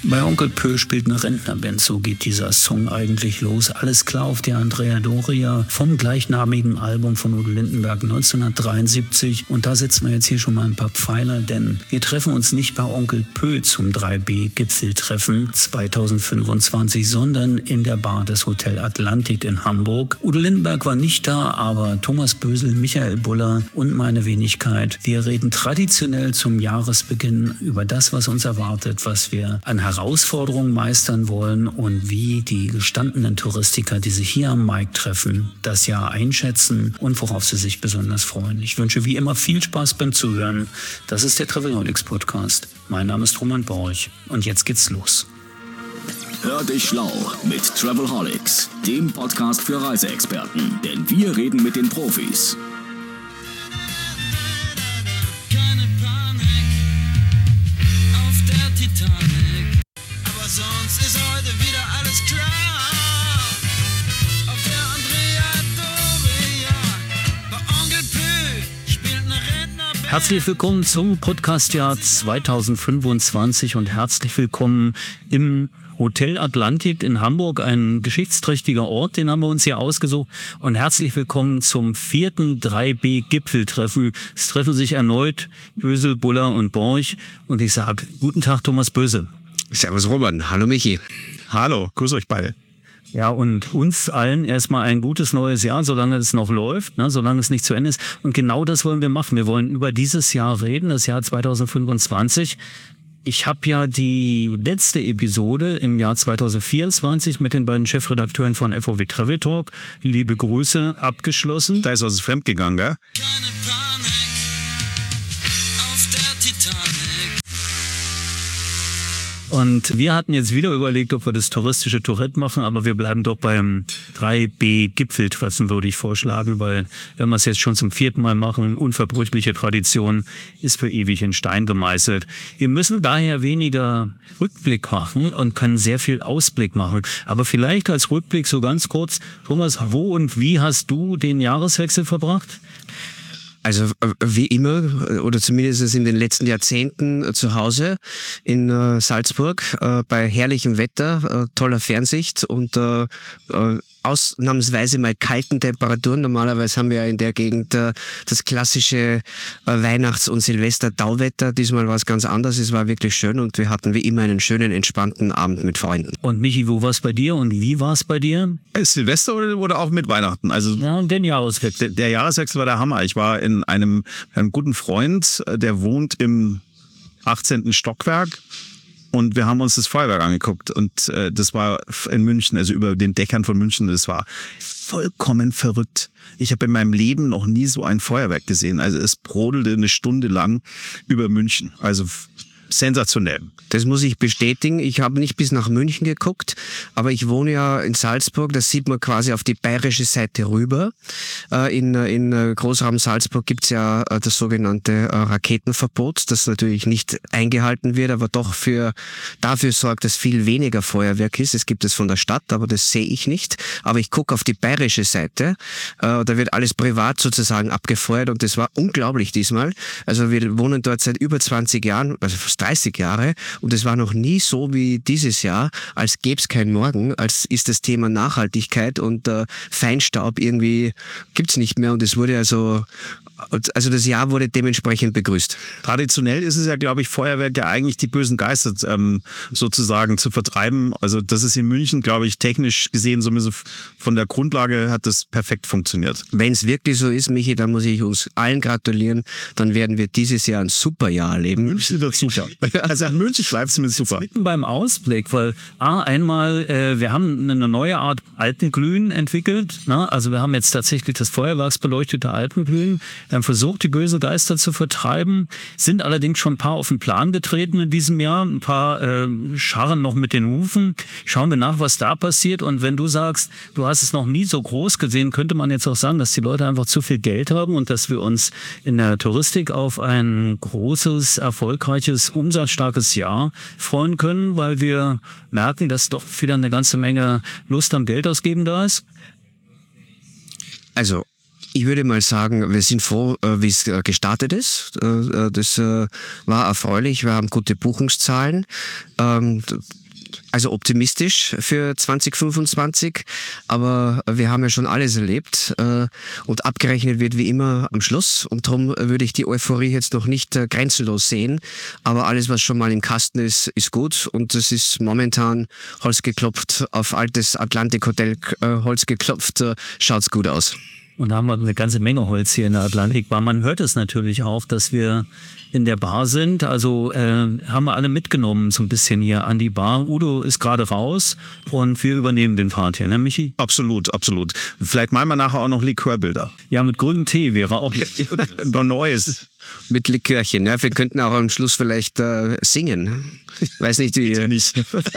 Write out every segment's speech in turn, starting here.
Bei Onkel Pö spielt eine Rentnerband, so geht dieser Song eigentlich los. Alles klar auf der Andrea Doria vom gleichnamigen Album von Udo Lindenberg 1973. Und da setzen wir jetzt hier schon mal ein paar Pfeiler, denn wir treffen uns nicht bei Onkel Pö zum 3B-Gipfeltreffen 2025, sondern in der Bar des Hotel Atlantik in Hamburg. Udo Lindenberg war nicht da, aber Thomas Bösel, Michael Buller und meine Wenigkeit. Wir reden traditionell zum Jahresbeginn über das, was uns erwartet, was wir an Herausforderungen meistern wollen und wie die gestandenen Touristiker, die sich hier am Mic treffen, das Jahr einschätzen und worauf sie sich besonders freuen. Ich wünsche wie immer viel Spaß beim Zuhören. Das ist der Travelholics Podcast. Mein Name ist Roman Borch und jetzt geht's los. Hör dich schlau mit Travelholics, dem Podcast für Reiseexperten, denn wir reden mit den Profis. Keine Panik auf der Titanic, aber sonst ist heute wieder alles klar. Auf der Andrea Doria, bei Onkel Pö spielt eine Rentnerband. Herzlich willkommen zum Podcastjahr 2025 und herzlich willkommen im Hotel Atlantik in Hamburg, ein geschichtsträchtiger Ort, den haben wir uns hier ausgesucht. Und herzlich willkommen zum 4. 3B-Gipfeltreffen. Es treffen sich erneut Bösel, Buller und Borch. Und ich sage, guten Tag, Thomas Bösel. Servus Roman, hallo Michi. Hallo, grüß euch beide. Ja, und uns allen erstmal ein gutes neues Jahr, solange es noch läuft, ne, solange es nicht zu Ende ist. Und genau das wollen wir machen. Wir wollen über dieses Jahr reden, das Jahr 2025. Ich habe ja die letzte Episode im Jahr 2024 mit den beiden Chefredakteuren von FOW Travel Talk, liebe Grüße, abgeschlossen. Da ist was fremdgegangen, gell? Keine Panik auf der Titanic. Und wir hatten jetzt wieder überlegt, ob wir das touristische Tourette machen, aber wir bleiben doch beim 3B-Gipfeltreffen, würde ich vorschlagen, weil wenn wir es jetzt schon zum 4. Mal machen, unverbrüchliche Tradition ist für ewig in Stein gemeißelt. Wir müssen daher weniger Rückblick machen und können sehr viel Ausblick machen. Aber vielleicht als Rückblick so ganz kurz, Thomas, wo und wie hast du den Jahreswechsel verbracht? Also wie immer, oder zumindest in den letzten Jahrzehnten zu Hause in Salzburg, bei herrlichem Wetter, toller Fernsicht und ausnahmsweise mal kalten Temperaturen. Normalerweise haben wir ja in der Gegend das klassische Weihnachts- und Silvester-Tauwetter. Diesmal war es ganz anders. Es war wirklich schön und wir hatten wie immer einen schönen, entspannten Abend mit Freunden. Und Michi, wo war es bei dir und wie war es bei dir? Ist Silvester oder auch mit Weihnachten? Also Ja, und den Jahreswechsel. der Jahreswechsel war der Hammer. Ich war in einem guten Freund, der wohnt im 18. Stockwerk. Und wir haben uns das Feuerwerk angeguckt und das war in München, also über den Dächern von München. Das war vollkommen verrückt. Ich habe in meinem Leben noch nie so ein Feuerwerk gesehen. Also es brodelte eine Stunde lang über München. Also sensationell. Das muss ich bestätigen. Ich habe nicht bis nach München geguckt, aber ich wohne ja in Salzburg. Das sieht man quasi auf die bayerische Seite rüber. In Großraum Salzburg gibt's ja das sogenannte Raketenverbot, das natürlich nicht eingehalten wird, aber doch dafür sorgt, dass viel weniger Feuerwerk ist. Es gibt es von der Stadt, aber das sehe ich nicht. Aber ich gucke auf die bayerische Seite. Da wird alles privat sozusagen abgefeuert und das war unglaublich diesmal. Also wir wohnen dort seit über 20 Jahren, also fast 30 Jahre und es war noch nie so wie dieses Jahr, als gäbe es kein Morgen, als ist das Thema Nachhaltigkeit und Feinstaub irgendwie gibt's nicht mehr und es wurde also das Jahr wurde dementsprechend begrüßt. Traditionell ist es ja, glaube ich, Feuerwerk ja eigentlich die bösen Geister sozusagen zu vertreiben. Also das ist in München, glaube ich, technisch gesehen, zumindest von der Grundlage hat das perfekt funktioniert. Wenn es wirklich so ist, Michi, dann muss ich uns allen gratulieren. Dann werden wir dieses Jahr ein super Jahr erleben. München wird super. Also in München bleibt es mir super. Mitten beim Ausblick, weil einmal, wir haben eine neue Art Alpenglühen entwickelt. Ne? Also wir haben jetzt tatsächlich das feuerwerksbeleuchtete Alpenglühen. Wir haben versucht, die bösen Geister zu vertreiben, sind allerdings schon ein paar auf den Plan getreten in diesem Jahr. Ein paar scharren noch mit den Hufen. Schauen wir nach, was da passiert. Und wenn du sagst, du hast es noch nie so groß gesehen, könnte man jetzt auch sagen, dass die Leute einfach zu viel Geld haben und dass wir uns in der Touristik auf ein großes, erfolgreiches, umsatzstarkes Jahr freuen können, weil wir merken, dass doch wieder eine ganze Menge Lust am Geld ausgeben da ist? Also Ich würde mal sagen, wir sind froh, wie es gestartet ist. Das war erfreulich. Wir haben gute Buchungszahlen. Also optimistisch für 2025, aber wir haben ja schon alles erlebt und abgerechnet wird wie immer am Schluss und darum würde ich die Euphorie jetzt noch nicht grenzenlos sehen, aber alles, was schon mal im Kasten ist, ist gut und es ist momentan Holz geklopft, auf altes Atlantic Hotel Holz geklopft, schaut's gut aus. Und da haben wir eine ganze Menge Holz hier in der Atlantikbar. Man hört es natürlich auch, dass wir in der Bar sind. Also haben wir alle mitgenommen so ein bisschen hier an die Bar. Udo ist gerade raus und wir übernehmen den Part hier, ne Michi? Absolut, absolut. Vielleicht malen wir nachher auch noch Likörbilder. Ja, mit grünem Tee wäre auch noch Neues. Mit Likörchen, ja. Wir könnten auch am Schluss vielleicht singen. Weiß nicht, wie. Nicht.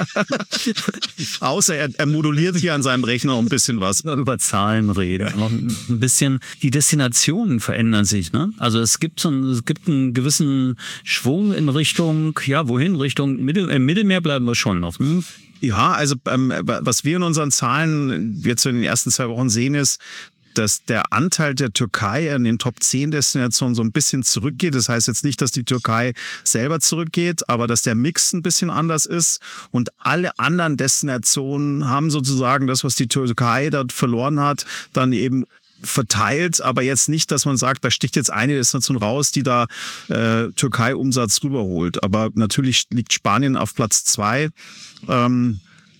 Außer er moduliert hier an seinem Rechner ein bisschen was. Über Zahlen reden. Noch ein bisschen. Die Destinationen verändern sich, ne? Also es gibt einen gewissen Schwung in Richtung, ja, wohin? Richtung Mittelmeer bleiben wir schon noch. Hm? Ja, also was wir in unseren Zahlen jetzt in den ersten 2 Wochen sehen, ist, dass der Anteil der Türkei in den Top 10 Destinationen so ein bisschen zurückgeht. Das heißt jetzt nicht, dass die Türkei selber zurückgeht, aber dass der Mix ein bisschen anders ist. Und alle anderen Destinationen haben sozusagen das, was die Türkei dort verloren hat, dann eben verteilt, aber jetzt nicht, dass man sagt, da sticht jetzt eine Destination raus, die da Türkei-Umsatz rüberholt. Aber natürlich liegt Spanien auf Platz 2 und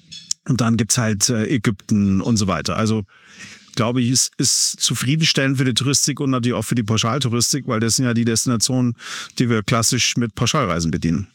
dann gibt's halt Ägypten und so weiter. Also glaube ich, ist zufriedenstellend für die Touristik und natürlich auch für die Pauschaltouristik, weil das sind ja die Destinationen, die wir klassisch mit Pauschalreisen bedienen.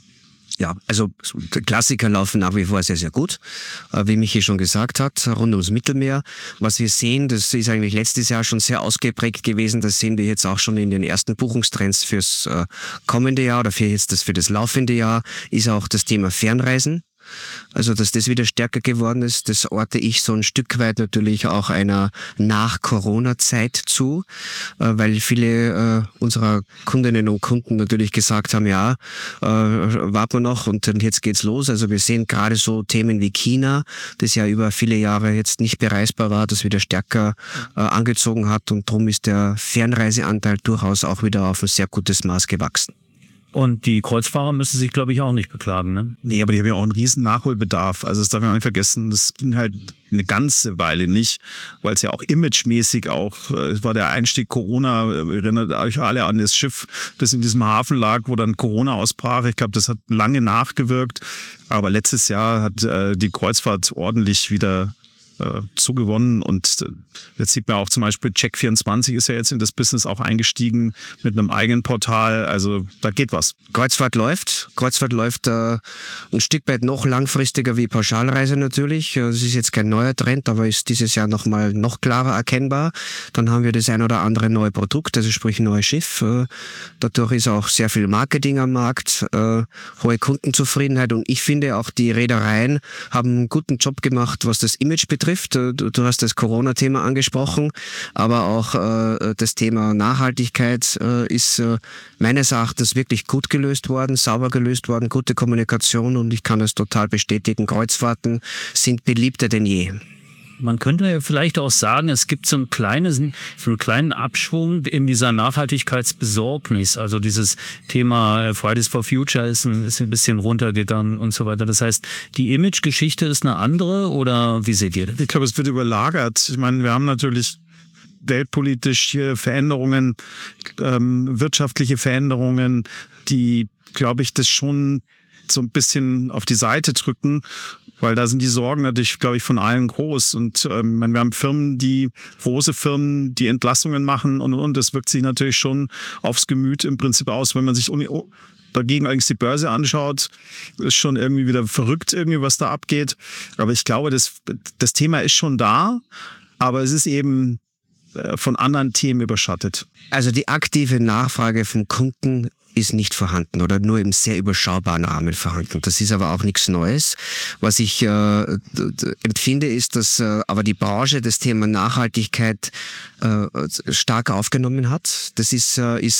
Ja, also Klassiker laufen nach wie vor sehr, sehr gut. Wie Michi schon gesagt hat, rund ums Mittelmeer. Was wir sehen, das ist eigentlich letztes Jahr schon sehr ausgeprägt gewesen. Das sehen wir jetzt auch schon in den ersten Buchungstrends fürs kommende Jahr oder für das laufende Jahr, ist auch das Thema Fernreisen. Also, dass das wieder stärker geworden ist, das orte ich so ein Stück weit natürlich auch einer Nach-Corona-Zeit zu, weil viele unserer Kundinnen und Kunden natürlich gesagt haben, ja, warten wir noch und jetzt geht's los. Also wir sehen gerade so Themen wie China, das ja über viele Jahre jetzt nicht bereisbar war, das wieder stärker angezogen hat und darum ist der Fernreiseanteil durchaus auch wieder auf ein sehr gutes Maß gewachsen. Und die Kreuzfahrer müssen sich, glaube ich, auch nicht beklagen, ne? Nee, aber die haben ja auch einen riesen Nachholbedarf. Also das darf man auch nicht vergessen, das ging halt eine ganze Weile nicht, weil es ja auch imagemäßig es war der Einstieg Corona, erinnert euch alle an das Schiff, das in diesem Hafen lag, wo dann Corona ausbrach. Ich glaube, das hat lange nachgewirkt. Aber letztes Jahr hat die Kreuzfahrt ordentlich wieder zugewonnen und jetzt sieht man auch zum Beispiel Check24 ist ja jetzt in das Business auch eingestiegen mit einem eigenen Portal, also da geht was. Kreuzfahrt läuft ein Stück weit noch langfristiger wie Pauschalreise natürlich. Es ist jetzt kein neuer Trend, aber ist dieses Jahr noch klarer erkennbar. Dann haben wir das ein oder andere neue Produkt, also sprich ein neues Schiff. Dadurch ist auch sehr viel Marketing am Markt, hohe Kundenzufriedenheit und ich finde auch die Reedereien haben einen guten Job gemacht, was das Image betrifft. Du hast das Corona-Thema angesprochen, aber auch das Thema Nachhaltigkeit ist meines Erachtens wirklich gut gelöst worden, sauber gelöst worden, gute Kommunikation und ich kann das total bestätigen. Kreuzfahrten sind beliebter denn je. Man könnte ja vielleicht auch sagen, es gibt so einen kleinen Abschwung in dieser Nachhaltigkeitsbesorgnis. Also dieses Thema Fridays for Future ist ein bisschen runtergegangen und so weiter. Das heißt, die Image-Geschichte ist eine andere oder wie seht ihr das? Ich glaube, es wird überlagert. Ich meine, wir haben natürlich weltpolitische Veränderungen, wirtschaftliche Veränderungen, die, glaube ich, das schon so ein bisschen auf die Seite drücken. Weil da sind die Sorgen natürlich, glaube ich, von allen groß. Und wir haben große Firmen, die Entlassungen machen und das wirkt sich natürlich schon aufs Gemüt im Prinzip aus. Wenn man sich dagegen eigentlich die Börse anschaut, ist schon irgendwie wieder verrückt, was da abgeht. Aber ich glaube, das Thema ist schon da, aber es ist eben von anderen Themen überschattet. Also die aktive Nachfrage vom Kunden ist nicht vorhanden oder nur im sehr überschaubaren Rahmen vorhanden. Das ist aber auch nichts Neues. Was ich empfinde, ist, dass aber die Branche das Thema Nachhaltigkeit stark aufgenommen hat. Das ist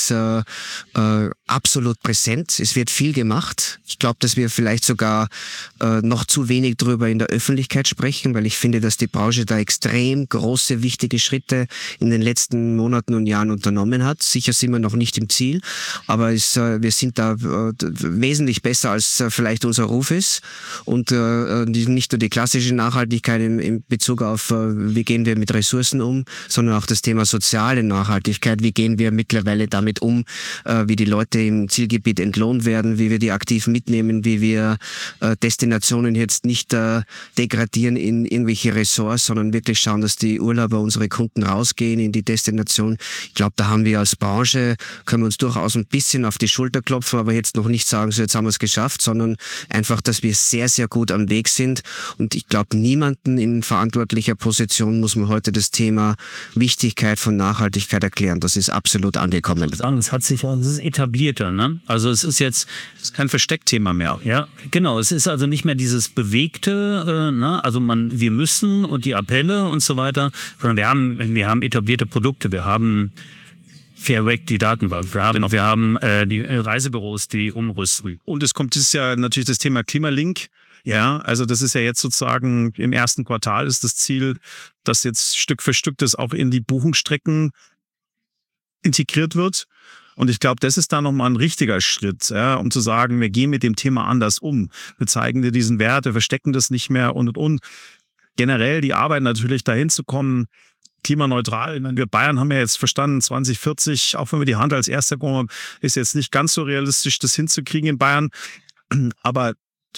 absolut präsent. Es wird viel gemacht. Ich glaube, dass wir vielleicht sogar noch zu wenig darüber in der Öffentlichkeit sprechen, weil ich finde, dass die Branche da extrem große, wichtige Schritte in den letzten Monaten und Jahren unternommen hat. Sicher sind wir noch nicht im Ziel, aber wir sind da wesentlich besser, als vielleicht unser Ruf ist. Und nicht nur die klassische Nachhaltigkeit in Bezug auf, wie gehen wir mit Ressourcen um, sondern auch das Thema soziale Nachhaltigkeit. Wie gehen wir mittlerweile damit um, wie die Leute im Zielgebiet entlohnt werden, wie wir die aktiv mitnehmen, wie wir Destinationen jetzt nicht degradieren in irgendwelche Ressorts, sondern wirklich schauen, dass die Urlauber, unsere Kunden rausgehen in die Destination. Ich glaube, da haben wir als Branche, können wir uns durchaus ein bisschen auf die Schulter klopfen, aber jetzt noch nicht sagen, so jetzt haben wir es geschafft, sondern einfach, dass wir sehr, sehr gut am Weg sind. Und ich glaube, niemanden in verantwortlicher Position muss man heute das Thema Wichtigkeit von Nachhaltigkeit erklären. Das ist absolut angekommen. Es hat sich, das ist etablierter, ne? Also es ist jetzt Kein Versteckthema mehr. ja, genau. Es ist also nicht mehr dieses Bewegte, ne? Also wir müssen und die Appelle und so weiter, sondern wir haben etablierte Produkte. Wir haben Fairweg, die Datenbank. Wir haben die Reisebüros, die umrüsten. Und es kommt dieses Jahr natürlich das Thema Klimalink. Ja, also das ist ja jetzt sozusagen im ersten Quartal ist das Ziel, dass jetzt Stück für Stück das auch in die Buchungsstrecken integriert wird. Und ich glaube, das ist da nochmal ein richtiger Schritt, ja, um zu sagen, wir gehen mit dem Thema anders um. Wir zeigen dir diesen Wert, wir verstecken das nicht mehr und. Generell die Arbeit natürlich dahin zu kommen, klimaneutral. Ich meine, wir Bayern haben ja jetzt verstanden, 2040, auch wenn wir die Hand als Erster kommen, ist jetzt nicht ganz so realistisch, das hinzukriegen in Bayern. Aber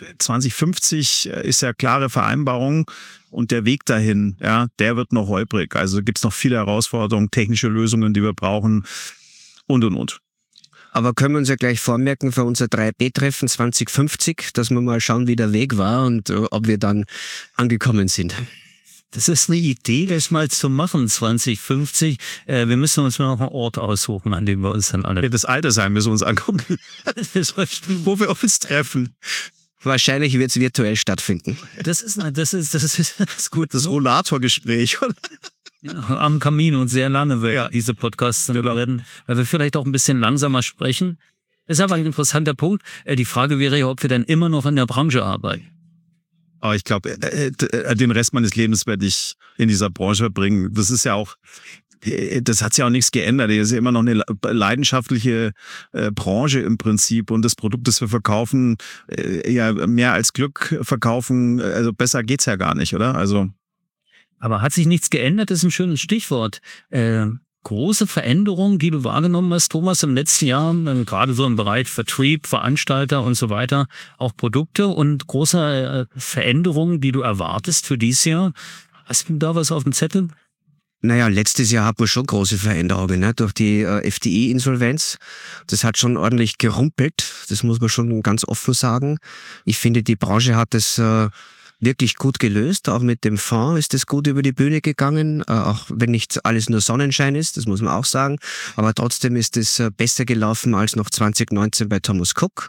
2050 ist ja klare Vereinbarung und der Weg dahin, ja, der wird noch holprig. Also gibt es noch viele Herausforderungen, technische Lösungen, die wir brauchen und. Aber können wir uns ja gleich vormerken für unser 3B-Treffen 2050, dass wir mal schauen, wie der Weg war und ob wir dann angekommen sind. Das ist eine Idee, das mal zu machen, 2050. Wir müssen uns noch einen Ort aussuchen, an dem wir uns dann alle... Das Altersheim müssen wir uns angucken, wo wir uns treffen. Wahrscheinlich wird es virtuell stattfinden. Das ist gut. Das Rollatorgespräch. Ja, am Kamin und sehr lange werden diese Podcasts dann werden, weil wir vielleicht auch ein bisschen langsamer sprechen. Das ist aber ein interessanter Punkt. Die Frage wäre ja, ob wir dann immer noch in der Branche arbeiten. Aber ich glaube, den Rest meines Lebens werde ich in dieser Branche verbringen. Das ist ja auch, das hat sich ja auch nichts geändert. Das ist ja immer noch eine leidenschaftliche Branche im Prinzip. Und das Produkt, das wir verkaufen, ja mehr als Glück verkaufen, also besser geht's ja gar nicht, oder? Also. Aber hat sich nichts geändert, ist ein schönes Stichwort. Große Veränderungen, die du wahrgenommen hast, Thomas, im letzten Jahr, gerade so im Bereich Vertrieb, Veranstalter und so weiter, auch Produkte und große Veränderungen, die du erwartest für dieses Jahr. Hast du da was auf dem Zettel? Naja, letztes Jahr hatten wir schon große Veränderungen, ne? Durch die FDI-Insolvenz. Das hat schon ordentlich gerumpelt, das muss man schon ganz offen sagen. Ich finde, die Branche hat es wirklich gut gelöst. Auch mit dem Fonds ist es gut über die Bühne gegangen, auch wenn nicht alles nur Sonnenschein ist, das muss man auch sagen. Aber trotzdem ist es besser gelaufen als noch 2019 bei Thomas Cook.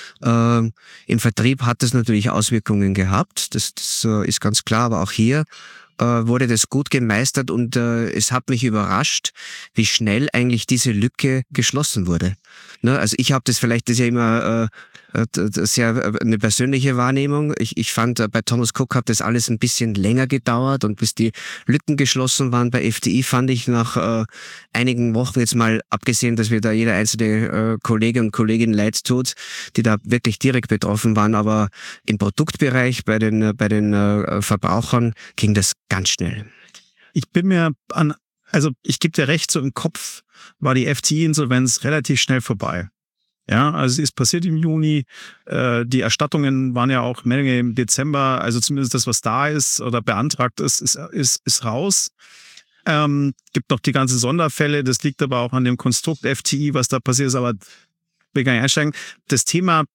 Im Vertrieb hat es natürlich Auswirkungen gehabt, das ist ganz klar, aber auch hier wurde das gut gemeistert und es hat mich überrascht, wie schnell eigentlich diese Lücke geschlossen wurde. Ne? Also ich habe das ist ja immer sehr eine persönliche Wahrnehmung. Ich fand, bei Thomas Cook hat das alles ein bisschen länger gedauert und bis die Lücken geschlossen waren. Bei FDI fand ich nach einigen Wochen, jetzt mal abgesehen, dass wir da jeder einzelne Kollege und Kollegin leid tut, die da wirklich direkt betroffen waren, aber im Produktbereich bei den Verbrauchern ging das ganz schnell. Ich bin mir ich gebe dir recht, so im Kopf war die FDI-Insolvenz relativ schnell vorbei. Ja, also es ist passiert im Juni. Die Erstattungen waren ja auch Menge im Dezember. Also zumindest das, was da ist oder beantragt ist raus. Gibt noch die ganzen Sonderfälle. Das liegt aber auch an dem Konstrukt FDI, was da passiert ist. Aber will gar nicht einsteigen. Das Thema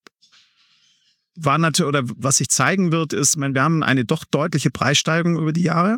war natürlich, oder was sich zeigen wird, ist, wir haben eine doch deutliche Preissteigerung über die Jahre.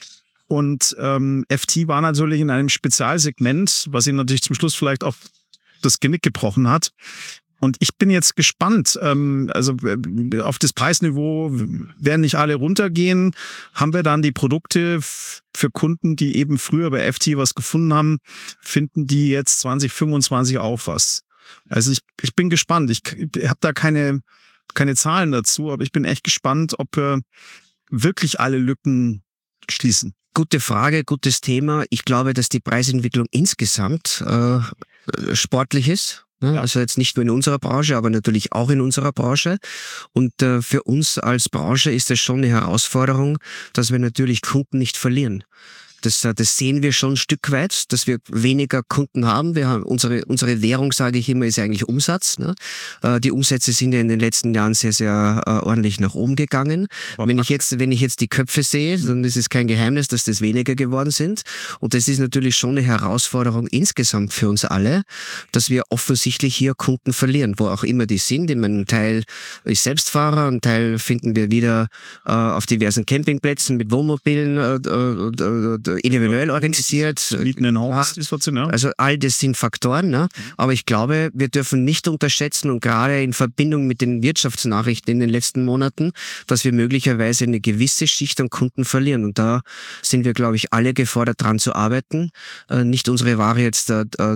Und FT war natürlich in einem Spezialsegment, was ihn natürlich zum Schluss vielleicht auch das Genick gebrochen hat. Und ich bin jetzt gespannt, also auf das Preisniveau werden nicht alle runtergehen. Haben wir dann die Produkte für Kunden, die eben früher bei FT was gefunden haben, finden die jetzt 2025 auch was? Also ich bin gespannt. Ich habe da keine Zahlen dazu, aber ich bin echt gespannt, ob wir wirklich alle Lücken schließen. Gute Frage, gutes Thema. Ich glaube, dass die Preisentwicklung insgesamt sportlich ist. Ja. Also jetzt nicht nur in unserer Branche, aber natürlich auch in unserer Branche. Und für uns als Branche ist es schon eine Herausforderung, dass wir natürlich Kunden nicht verlieren. Das sehen wir schon ein Stück weit, dass wir weniger Kunden haben. Wir haben unsere Währung, sage ich immer, ist eigentlich Umsatz. Ne? Die Umsätze sind ja in den letzten Jahren sehr, sehr ordentlich nach oben gegangen. Wenn ich jetzt die Köpfe sehe, dann ist es kein Geheimnis, dass das weniger geworden sind. Und das ist natürlich schon eine Herausforderung insgesamt für uns alle, dass wir offensichtlich hier Kunden verlieren, wo auch immer die sind. Ich meine, ein Teil ist Selbstfahrer, ein Teil finden wir wieder auf diversen Campingplätzen mit Wohnmobilen, individuell organisiert. Mieten in Haus, also all das sind Faktoren, ne? Aber ich glaube, wir dürfen nicht unterschätzen und gerade in Verbindung mit den Wirtschaftsnachrichten in den letzten Monaten, dass wir möglicherweise eine gewisse Schicht an Kunden verlieren. Und da sind wir, glaube ich, alle gefordert, dran zu arbeiten. Nicht unsere Ware jetzt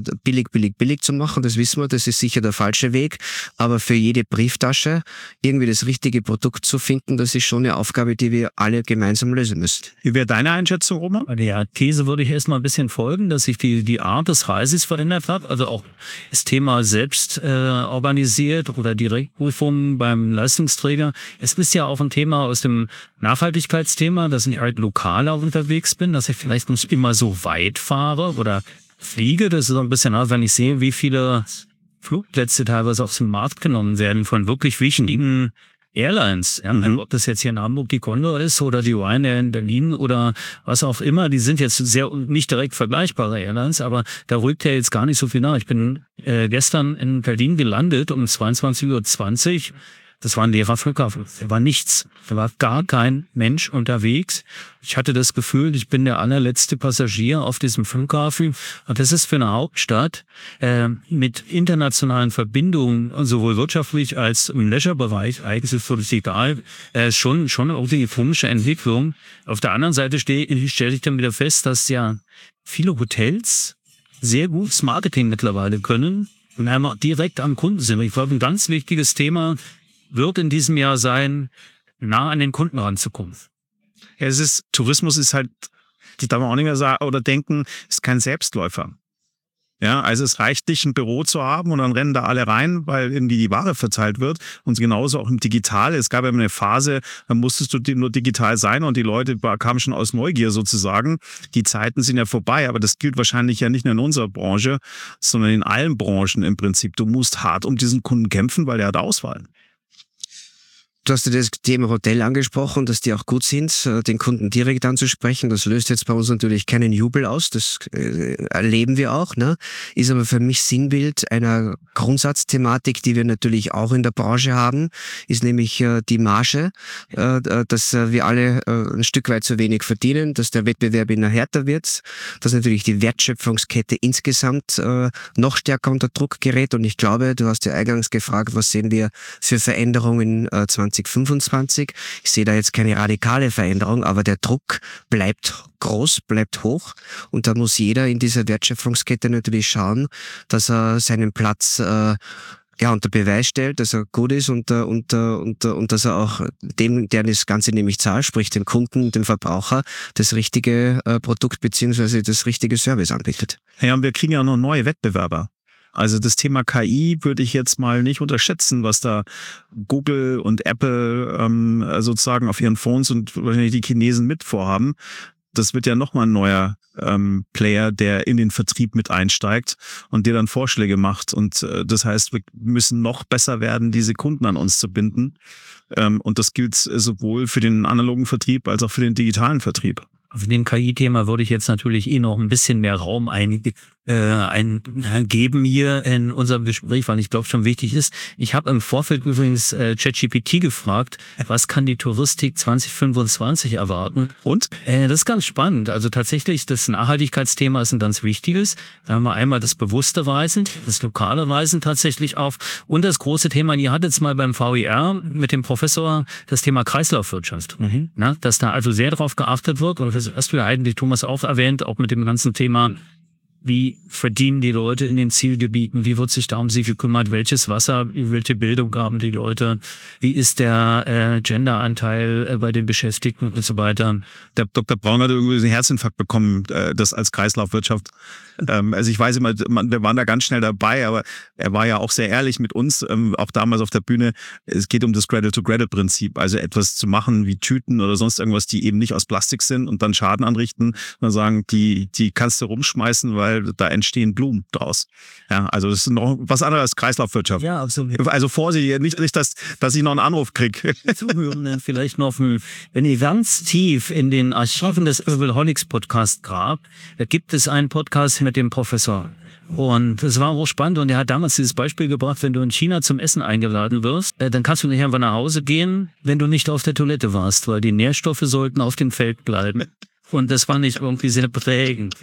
billig zu machen, das wissen wir, das ist sicher der falsche Weg. Aber für jede Brieftasche irgendwie das richtige Produkt zu finden, das ist schon eine Aufgabe, die wir alle gemeinsam lösen müssen. Wie wäre deine Einschätzung, Roman? Der These würde ich erstmal ein bisschen folgen, dass sich die Art des Reises verändert hat. Also auch das Thema selbst organisiert oder Direktprüfungen beim Leistungsträger. Es ist ja auch ein Thema aus dem Nachhaltigkeitsthema, dass ich halt lokaler unterwegs bin, dass ich vielleicht nicht immer so weit fahre oder fliege. Das ist so ein bisschen, wenn ich sehe, wie viele Flugplätze teilweise auf den Markt genommen werden von wirklich wichtigen Airlines, ja, ob das jetzt hier in Hamburg die Condor ist oder die Ryanair in Berlin oder was auch immer, die sind jetzt sehr nicht direkt vergleichbare Airlines, aber da rückt ja jetzt gar nicht so viel nach. Ich bin gestern in Berlin gelandet um 22:20 Uhr. Das war ein leerer Flughafen. Da war nichts. Da war gar kein Mensch unterwegs. Ich hatte das Gefühl, ich bin der allerletzte Passagier auf diesem Flughafen. Und das ist für eine Hauptstadt mit internationalen Verbindungen, sowohl wirtschaftlich als im Leisure-Bereich, eigentlich ist es egal, schon irgendwie eine komische Entwicklung. Auf der anderen Seite stelle ich dann wieder fest, dass ja viele Hotels sehr gutes Marketing mittlerweile können und einmal direkt am Kunden sind. Ich glaube, ein ganz wichtiges Thema wird in diesem Jahr sein, nah an den Kunden ranzukommen. Ja, Tourismus ist halt, das darf man auch nicht mehr sagen oder denken, ist kein Selbstläufer. Ja, also es reicht nicht, ein Büro zu haben und dann rennen da alle rein, weil irgendwie die Ware verteilt wird. Und genauso auch im Digital. Es gab ja eine Phase, da musstest du nur digital sein und die Leute kamen schon aus Neugier sozusagen. Die Zeiten sind ja vorbei, aber das gilt wahrscheinlich ja nicht nur in unserer Branche, sondern in allen Branchen im Prinzip. Du musst hart um diesen Kunden kämpfen, weil der hat Auswahl. Du hast ja das Thema Hotel angesprochen, dass die auch gut sind, den Kunden direkt anzusprechen. Das löst jetzt bei uns natürlich keinen Jubel aus, das erleben wir auch, ne? Ist aber für mich Sinnbild einer Grundsatzthematik, die wir natürlich auch in der Branche haben, ist nämlich die Marge, dass wir alle ein Stück weit zu wenig verdienen, dass der Wettbewerb immer härter wird, dass natürlich die Wertschöpfungskette insgesamt noch stärker unter Druck gerät. Und ich glaube, du hast ja eingangs gefragt, was sehen wir für Veränderungen 2025. Ich sehe da jetzt keine radikale Veränderung, aber der Druck bleibt groß, bleibt hoch und da muss jeder in dieser Wertschöpfungskette natürlich schauen, dass er seinen Platz unter Beweis stellt, dass er gut ist und dass er auch dem, der das Ganze nämlich zahlt, sprich dem Kunden, dem Verbraucher, das richtige Produkt beziehungsweise das richtige Service anbietet. Ja, und wir kriegen ja noch neue Wettbewerber. Also das Thema KI würde ich jetzt mal nicht unterschätzen, was da Google und Apple sozusagen auf ihren Phones und wahrscheinlich die Chinesen mit vorhaben. Das wird ja nochmal ein neuer Player, der in den Vertrieb mit einsteigt und dir dann Vorschläge macht. Und das heißt, wir müssen noch besser werden, diese Kunden an uns zu binden. Und das gilt sowohl für den analogen Vertrieb als auch für den digitalen Vertrieb. Auf dem KI-Thema würde ich jetzt natürlich noch ein bisschen mehr Raum geben hier in unserem Gespräch, weil ich glaube schon wichtig ist. Ich habe im Vorfeld übrigens ChatGPT gefragt, was kann die Touristik 2025 erwarten? Und? Das ist ganz spannend. Also tatsächlich, das Nachhaltigkeitsthema ist ein ganz wichtiges. Da haben wir einmal das bewusste Reisen, das lokale Reisen tatsächlich auf und das große Thema, ihr hattet es mal beim VIR mit dem Professor, das Thema Kreislaufwirtschaft. Na, dass da also sehr darauf geachtet wird und das hast du ja eigentlich, Thomas, auch erwähnt, auch mit dem ganzen Thema, wie verdienen die Leute in den Zielgebieten? Wie wird sich da um sie gekümmert? Welches Wasser? Welche Bildung haben die Leute? Wie ist der Genderanteil bei den Beschäftigten und so weiter? Der Dr. Braun hat irgendwie einen Herzinfarkt bekommen, das als Kreislaufwirtschaft. Also ich weiß immer, wir waren da ganz schnell dabei, aber er war ja auch sehr ehrlich mit uns, auch damals auf der Bühne. Es geht um das Cradle-to-Cradle-Prinzip, also etwas zu machen wie Tüten oder sonst irgendwas, die eben nicht aus Plastik sind und dann Schaden anrichten und sagen, die kannst du rumschmeißen, weil da entstehen Blumen draus. Ja, also das ist noch was anderes als Kreislaufwirtschaft. Ja, absolut. Also Vorsicht, nicht dass ich noch einen Anruf kriege. Zuhören vielleicht noch, wenn ihr ganz tief in den Archiven des Travelholics Podcast grabt, da gibt es einen Podcast mit dem Professor. Und es war auch spannend und er hat damals dieses Beispiel gebracht, wenn du in China zum Essen eingeladen wirst, dann kannst du nicht einfach nach Hause gehen, wenn du nicht auf der Toilette warst, weil die Nährstoffe sollten auf dem Feld bleiben. Und das war nicht irgendwie sehr prägend.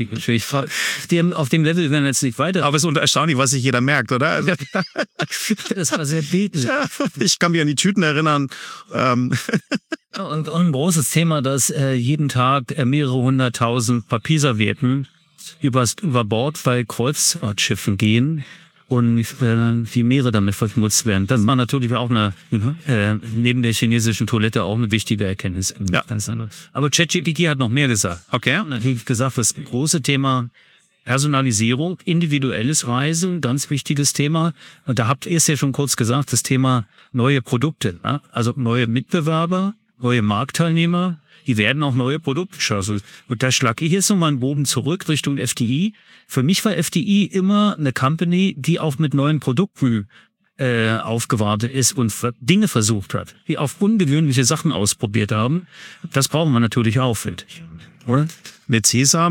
Auf dem Level werden wir jetzt nicht weiter. Aber es ist erstaunlich, was sich jeder merkt, oder? Das war sehr bildlich. Ich kann mich an die Tüten erinnern. Und ein großes Thema, dass jeden Tag mehrere 100.000 Papierservietten über Bord bei Kreuzfahrtschiffen gehen und die Meere damit verschmutzt werden. Das war natürlich auch neben der chinesischen Toilette auch eine wichtige Erkenntnis. Ja. Aber ChatGPT hat noch mehr gesagt. Okay. Und natürlich gesagt, das große Thema Personalisierung, individuelles Reisen, ganz wichtiges Thema. Und da habt ihr es ja schon kurz gesagt, das Thema neue Produkte. Ne? Also neue Mitbewerber, neue Marktteilnehmer, die werden auch neue Produkte schaffen. Und da schlage ich jetzt nochmal einen Bogen zurück Richtung FDI. Für mich war FDI immer eine Company, die auch mit neuen Produkten aufgewartet ist und Dinge versucht hat, die auf ungewöhnliche Sachen ausprobiert haben. Das brauchen wir natürlich auch, finde ich. Oder? Nezasa,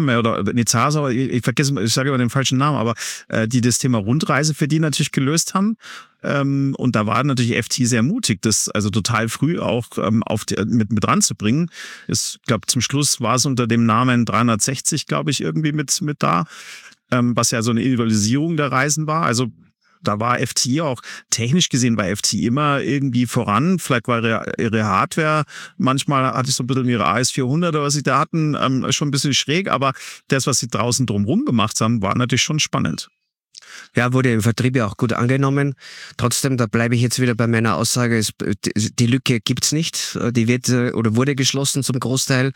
ich vergesse, ich sage immer den falschen Namen, aber die das Thema Rundreise für die natürlich gelöst haben. Und da war natürlich FT sehr mutig, das also total früh auch mit ranzubringen. Ich glaube, zum Schluss war es unter dem Namen 360, glaube ich, irgendwie mit da, was ja so eine Individualisierung der Reisen war. Also da war FT auch, technisch gesehen war FT immer irgendwie voran. Vielleicht war ihre Hardware, manchmal hatte ich so ein bisschen ihre AS400 oder was sie da hatten, schon ein bisschen schräg, aber das, was sie draußen drumherum gemacht haben, war natürlich schon spannend. Ja, wurde im Vertrieb ja auch gut angenommen. Trotzdem, da bleibe ich jetzt wieder bei meiner Aussage, die Lücke gibt's nicht. Die wird oder wurde geschlossen zum Großteil.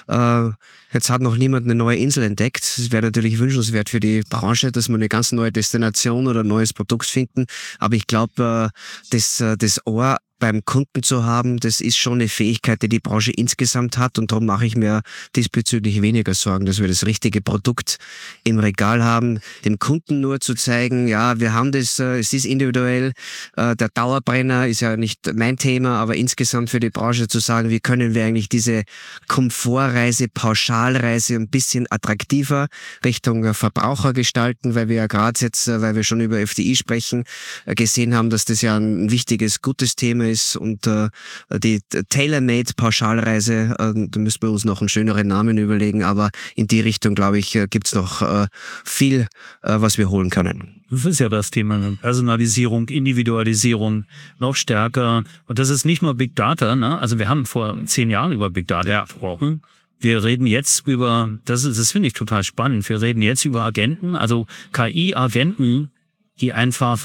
Jetzt hat noch niemand eine neue Insel entdeckt. Es wäre natürlich wünschenswert für die Branche, dass wir eine ganz neue Destination oder ein neues Produkt finden. Aber ich glaube, das Ohr beim Kunden zu haben, das ist schon eine Fähigkeit, die die Branche insgesamt hat und darum mache ich mir diesbezüglich weniger Sorgen, dass wir das richtige Produkt im Regal haben. Dem Kunden nur zu zeigen, ja, wir haben das, es ist individuell, der Dauerbrenner ist ja nicht mein Thema, aber insgesamt für die Branche zu sagen, wie können wir eigentlich diese Komfortreise, Pauschalreise ein bisschen attraktiver Richtung Verbraucher gestalten, weil wir ja gerade jetzt, weil wir schon über FDI sprechen, gesehen haben, dass das ja ein wichtiges, gutes Thema ist und die Tailor-Made Pauschalreise, da müssen wir uns noch einen schöneren Namen überlegen, aber in die Richtung, glaube ich, gibt's noch viel, was wir holen können. Das ist ja das Thema, Personalisierung, Individualisierung noch stärker. Und das ist nicht nur Big Data, ne? Also wir haben vor 10 Jahren über Big Data gesprochen. Wir reden jetzt über, das finde ich total spannend, wir reden jetzt über Agenten, also KI-Agenten, die einfach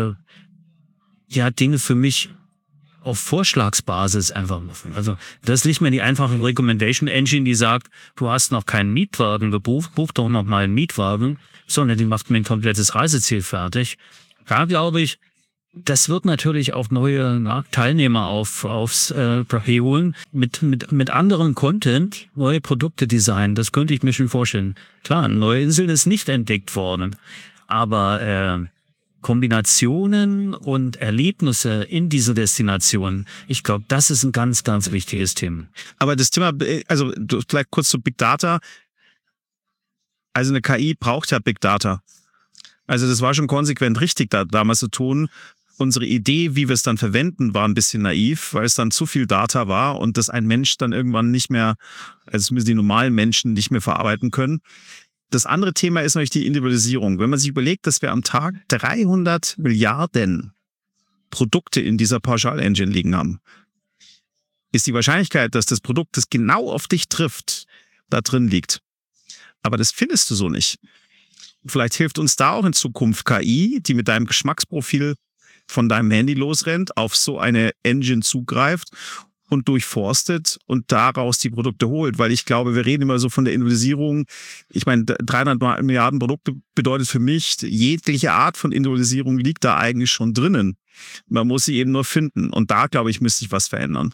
Dinge für mich auf Vorschlagsbasis einfach machen. Also das ist nicht mehr die einfache Recommendation Engine, die sagt, du hast noch keinen Mietwagen gebucht, buch doch noch mal einen Mietwagen, sondern die macht mir ein komplettes Reiseziel fertig. Da glaube ich, das wird natürlich auch neue Teilnehmer aufs Papier holen, mit anderem Content neue Produkte designen. Das könnte ich mir schon vorstellen. Klar, eine neue Insel ist nicht entdeckt worden, aber Kombinationen und Erlebnisse in diese Destination, ich glaube, das ist ein ganz, ganz wichtiges Thema. Aber das Thema, also vielleicht kurz zu Big Data. Also eine KI braucht ja Big Data. Also das war schon konsequent richtig, da damals zu tun. Unsere Idee, wie wir es dann verwenden, war ein bisschen naiv, weil es dann zu viel Data war und das ein Mensch dann irgendwann nicht mehr, also die normalen Menschen nicht mehr verarbeiten können. Das andere Thema ist natürlich die Individualisierung. Wenn man sich überlegt, dass wir am Tag 300 Milliarden Produkte in dieser Pauschal-Engine liegen haben, ist die Wahrscheinlichkeit, dass das Produkt, das genau auf dich trifft, da drin liegt. Aber das findest du so nicht. Vielleicht hilft uns da auch in Zukunft KI, die mit deinem Geschmacksprofil von deinem Handy losrennt, auf so eine Engine zugreift und durchforstet und daraus die Produkte holt. Weil ich glaube, wir reden immer so von der Individualisierung. Ich meine, 300 Milliarden Produkte bedeutet für mich, jegliche Art von Individualisierung liegt da eigentlich schon drinnen. Man muss sie eben nur finden. Und da, glaube ich, müsste sich was verändern.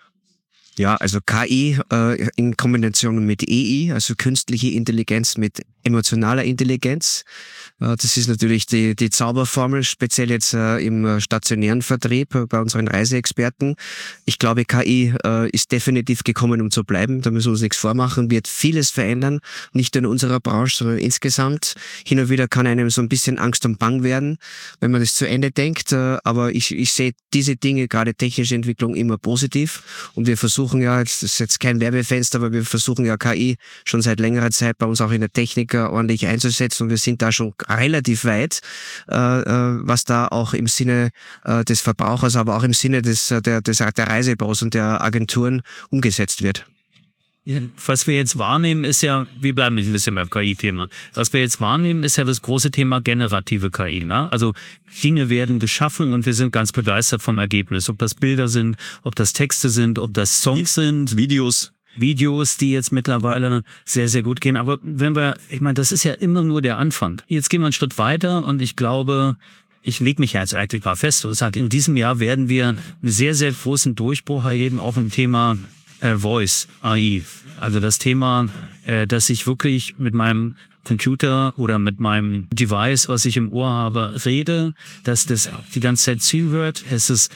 Ja, also KI in Kombination mit EI, also künstliche Intelligenz mit emotionaler Intelligenz. Das ist natürlich die Zauberformel, speziell jetzt im stationären Vertrieb bei unseren Reiseexperten. Ich glaube, KI ist definitiv gekommen, um zu bleiben. Da müssen wir uns nichts vormachen, wird vieles verändern, nicht nur in unserer Branche, sondern insgesamt. Hin und wieder kann einem so ein bisschen Angst und Bang werden, wenn man das zu Ende denkt. Aber ich sehe diese Dinge, gerade technische Entwicklung, immer positiv. Und wir versuchen ja, das ist jetzt kein Werbefenster, aber wir versuchen ja KI schon seit längerer Zeit bei uns auch in der Technik ordentlich einzusetzen und wir sind da schon relativ weit, was da auch im Sinne des Verbrauchers, aber auch im Sinne der Reisebüros und der Agenturen umgesetzt wird. Ja, was wir jetzt wahrnehmen, ist ja, wir bleiben ein bisschen beim KI-Thema. Was wir jetzt wahrnehmen, ist ja das große Thema generative KI. Ne? Also Dinge werden geschaffen und wir sind ganz begeistert vom Ergebnis. Ob das Bilder sind, ob das Texte sind, ob das Songs sind, Videos, die jetzt mittlerweile sehr, sehr gut gehen. Aber ich meine, das ist ja immer nur der Anfang. Jetzt gehen wir einen Schritt weiter und ich glaube, ich lege mich ja jetzt eigentlich mal fest und sage, in diesem Jahr werden wir einen sehr, sehr großen Durchbruch erleben, auch im Thema Voice, AI. Also das Thema, dass ich wirklich mit meinem Computer oder mit meinem Device, was ich im Ohr habe, rede, dass das die ganze Zeit zuhört. Es ist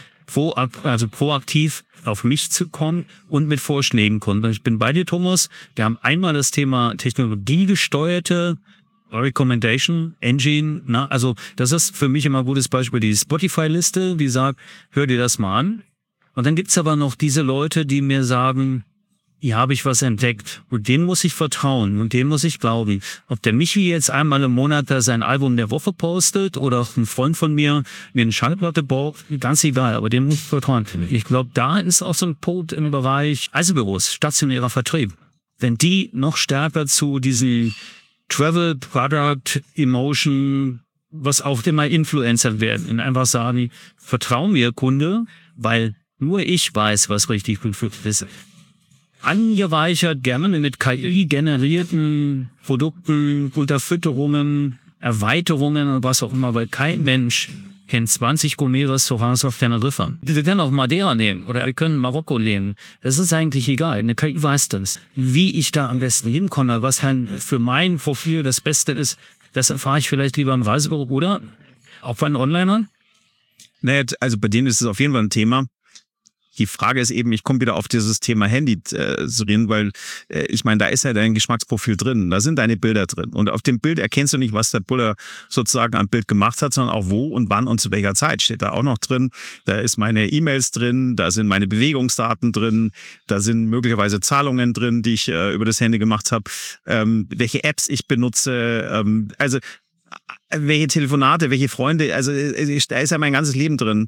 proaktiv auf mich zu kommen und mit Vorschlägen kommen. Ich bin bei dir, Thomas. Wir haben einmal das Thema technologiegesteuerte Recommendation Engine. Na, also das ist für mich immer ein gutes Beispiel, die Spotify-Liste, die sagt, hör dir das mal an. Und dann gibt's aber noch diese Leute, die mir sagen, hier habe ich was entdeckt und denen muss ich vertrauen und denen muss ich glauben. Ob der Michi jetzt einmal im Monat da sein Album der Woche postet oder ein Freund von mir eine Schallplatte baut, ganz egal, aber dem muss ich vertrauen. Ich glaube, da ist auch so ein Punkt im Bereich Reisebüros, stationärer Vertrieb. Wenn die noch stärker zu diesem Travel, Product, Emotion, was auch immer Influencer werden und einfach sagen, vertrau mir, Kunde, weil nur ich weiß, was richtig gut für dich ist. Angereichert gerne mit KI-generierten Produkten, Unterfütterungen, Erweiterungen und was auch immer, weil kein Mensch kennt 20 Gourmet-Restaurants auf Teneriffa. Wir können auch Madeira nehmen oder wir können Marokko nehmen. Das ist eigentlich egal. Eine KI weiß das. Wie ich da am besten hinkomme, was für mein Profil das Beste ist, das erfahre ich vielleicht lieber im Reisebüro oder auch bei den Onlinern. Naja, also bei denen ist es auf jeden Fall ein Thema. Die Frage ist eben, ich komme wieder auf dieses Thema Handy zu reden, weil ich meine, da ist ja dein Geschmacksprofil drin, da sind deine Bilder drin. Und auf dem Bild erkennst du nicht, was der Bulle sozusagen am Bild gemacht hat, sondern auch wo und wann und zu welcher Zeit steht da auch noch drin. Da ist meine E-Mails drin, da sind meine Bewegungsdaten drin, da sind möglicherweise Zahlungen drin, die ich über das Handy gemacht habe, welche Apps ich benutze, also welche Telefonate, welche Freunde, also da ist ja mein ganzes Leben drin.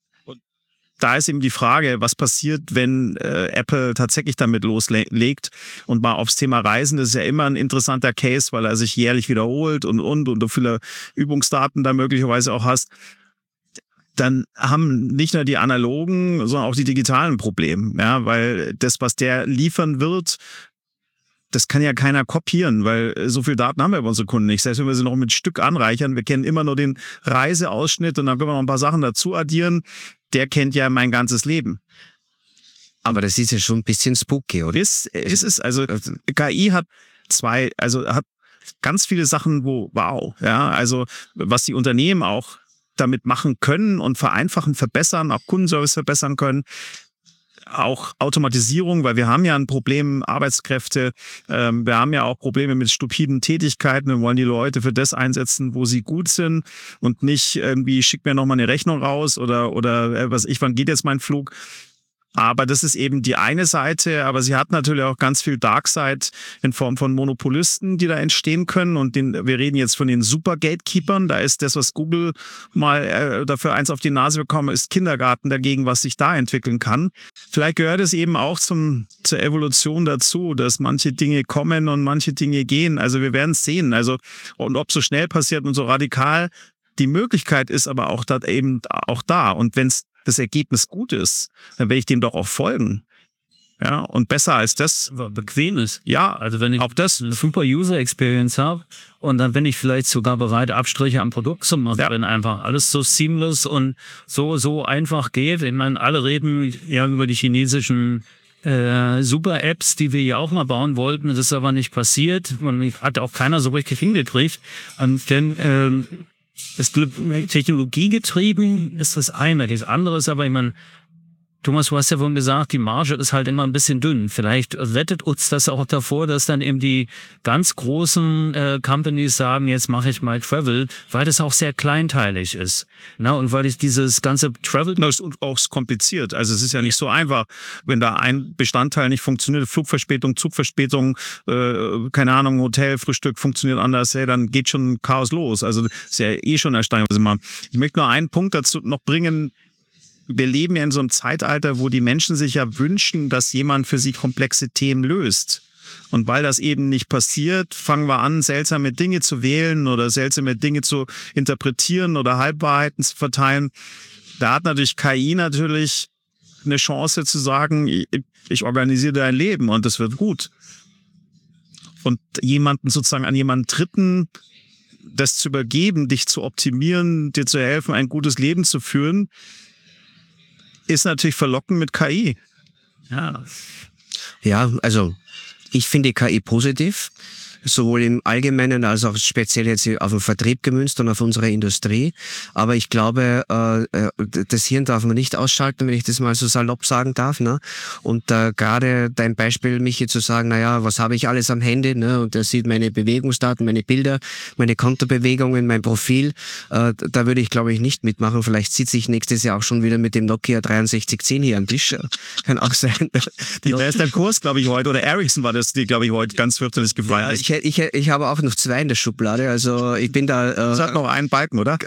Da ist eben die Frage, was passiert, wenn Apple tatsächlich damit loslegt und mal aufs Thema Reisen. Das ist ja immer ein interessanter Case, weil er sich jährlich wiederholt und du viele Übungsdaten da möglicherweise auch hast. Dann haben nicht nur die analogen, sondern auch die digitalen Probleme. Ja, weil das, was der liefern wird, das kann ja keiner kopieren, weil so viel Daten haben wir über unsere Kunden nicht. Selbst wenn wir sie noch mit Stück anreichern, wir kennen immer nur den Reiseausschnitt und dann können wir noch ein paar Sachen dazu addieren. Der kennt ja mein ganzes Leben. Aber das ist ja schon ein bisschen spooky, oder? Ist es. Also KI hat hat ganz viele Sachen, wow. Ja, also was die Unternehmen auch damit machen können und vereinfachen, verbessern, auch Kundenservice verbessern können. auch Automatisierung, weil wir haben ja ein Problem, Arbeitskräfte, wir haben ja auch Probleme mit stupiden Tätigkeiten. Wir wollen die Leute für das einsetzen, wo sie gut sind und nicht irgendwie, schick mir nochmal eine Rechnung raus oder wann geht jetzt mein Flug? Aber das ist eben die eine Seite, aber sie hat natürlich auch ganz viel Darkside in Form von Monopolisten, die da entstehen können. Und wir reden jetzt von den Super-Gatekeepern. Da ist das, was Google mal dafür eins auf die Nase bekommen, ist Kindergarten dagegen, was sich da entwickeln kann. Vielleicht gehört es eben auch zur Evolution dazu, dass manche Dinge kommen und manche Dinge gehen. Also wir werden es sehen. Also, und ob so schnell passiert und so radikal, die Möglichkeit ist aber auch da. Und wenn es das Ergebnis gut ist, dann werde ich dem doch auch folgen. Ja, und besser als das. Bequem ist. Ja, also wenn ich auch das eine super User Experience habe und dann bin ich vielleicht sogar bereit, Abstriche am Produkt zu machen, wenn einfach alles so seamless und so einfach geht. Ich meine, alle reden ja über die chinesischen Super-Apps, die wir ja auch mal bauen wollten. Das ist aber nicht passiert. Und hat auch keiner so richtig hingekriegt. Und dann das technologiegetrieben ist das eine. Das andere ist aber, ich meine, Thomas, du hast ja vorhin gesagt, die Marge ist halt immer ein bisschen dünn. Vielleicht rettet uns das auch davor, dass dann eben die ganz großen Companies sagen, jetzt mache ich mal Travel, weil das auch sehr kleinteilig ist. Na, und weil ich dieses ganze Travel... Das ist auch kompliziert. Also es ist ja nicht so einfach, wenn da ein Bestandteil nicht funktioniert, Flugverspätung, Zugverspätung, keine Ahnung, Hotelfrühstück funktioniert anders, dann geht schon Chaos los. Also das ist ja eh schon erstaunlich. Ich möchte nur einen Punkt dazu noch bringen. Wir leben ja in so einem Zeitalter, wo die Menschen sich ja wünschen, dass jemand für sie komplexe Themen löst. Und weil das eben nicht passiert, fangen wir an, seltsame Dinge zu wählen oder seltsame Dinge zu interpretieren oder Halbwahrheiten zu verteilen. Da hat natürlich KI eine Chance zu sagen, ich organisiere dein Leben und das wird gut. Und jemanden sozusagen an jemanden Dritten das zu übergeben, dich zu optimieren, dir zu helfen, ein gutes Leben zu führen, ist natürlich verlockend mit KI. Ja, also ich finde KI positiv, sowohl im Allgemeinen als auch speziell jetzt auf den Vertrieb gemünzt und auf unsere Industrie. Aber ich glaube, das Hirn darf man nicht ausschalten, wenn ich das mal so salopp sagen darf. Ne? Und gerade dein Beispiel, Michi, zu sagen, naja, was habe ich alles am Handy? Ne? Und er sieht meine Bewegungsdaten, meine Bilder, meine Kontobewegungen, mein Profil. Da würde ich, glaube ich, nicht mitmachen. Vielleicht sitze ich nächstes Jahr auch schon wieder mit dem Nokia 6310 hier am Tisch. Kann auch sein. Da ist der Kurs, glaube ich, heute. Oder Ericsson war das, die, glaube ich, heute ganz fürchterlich gefeiert. Ich habe auch noch 2 in der Schublade, also ich bin da... Das hat noch einen Balken, oder?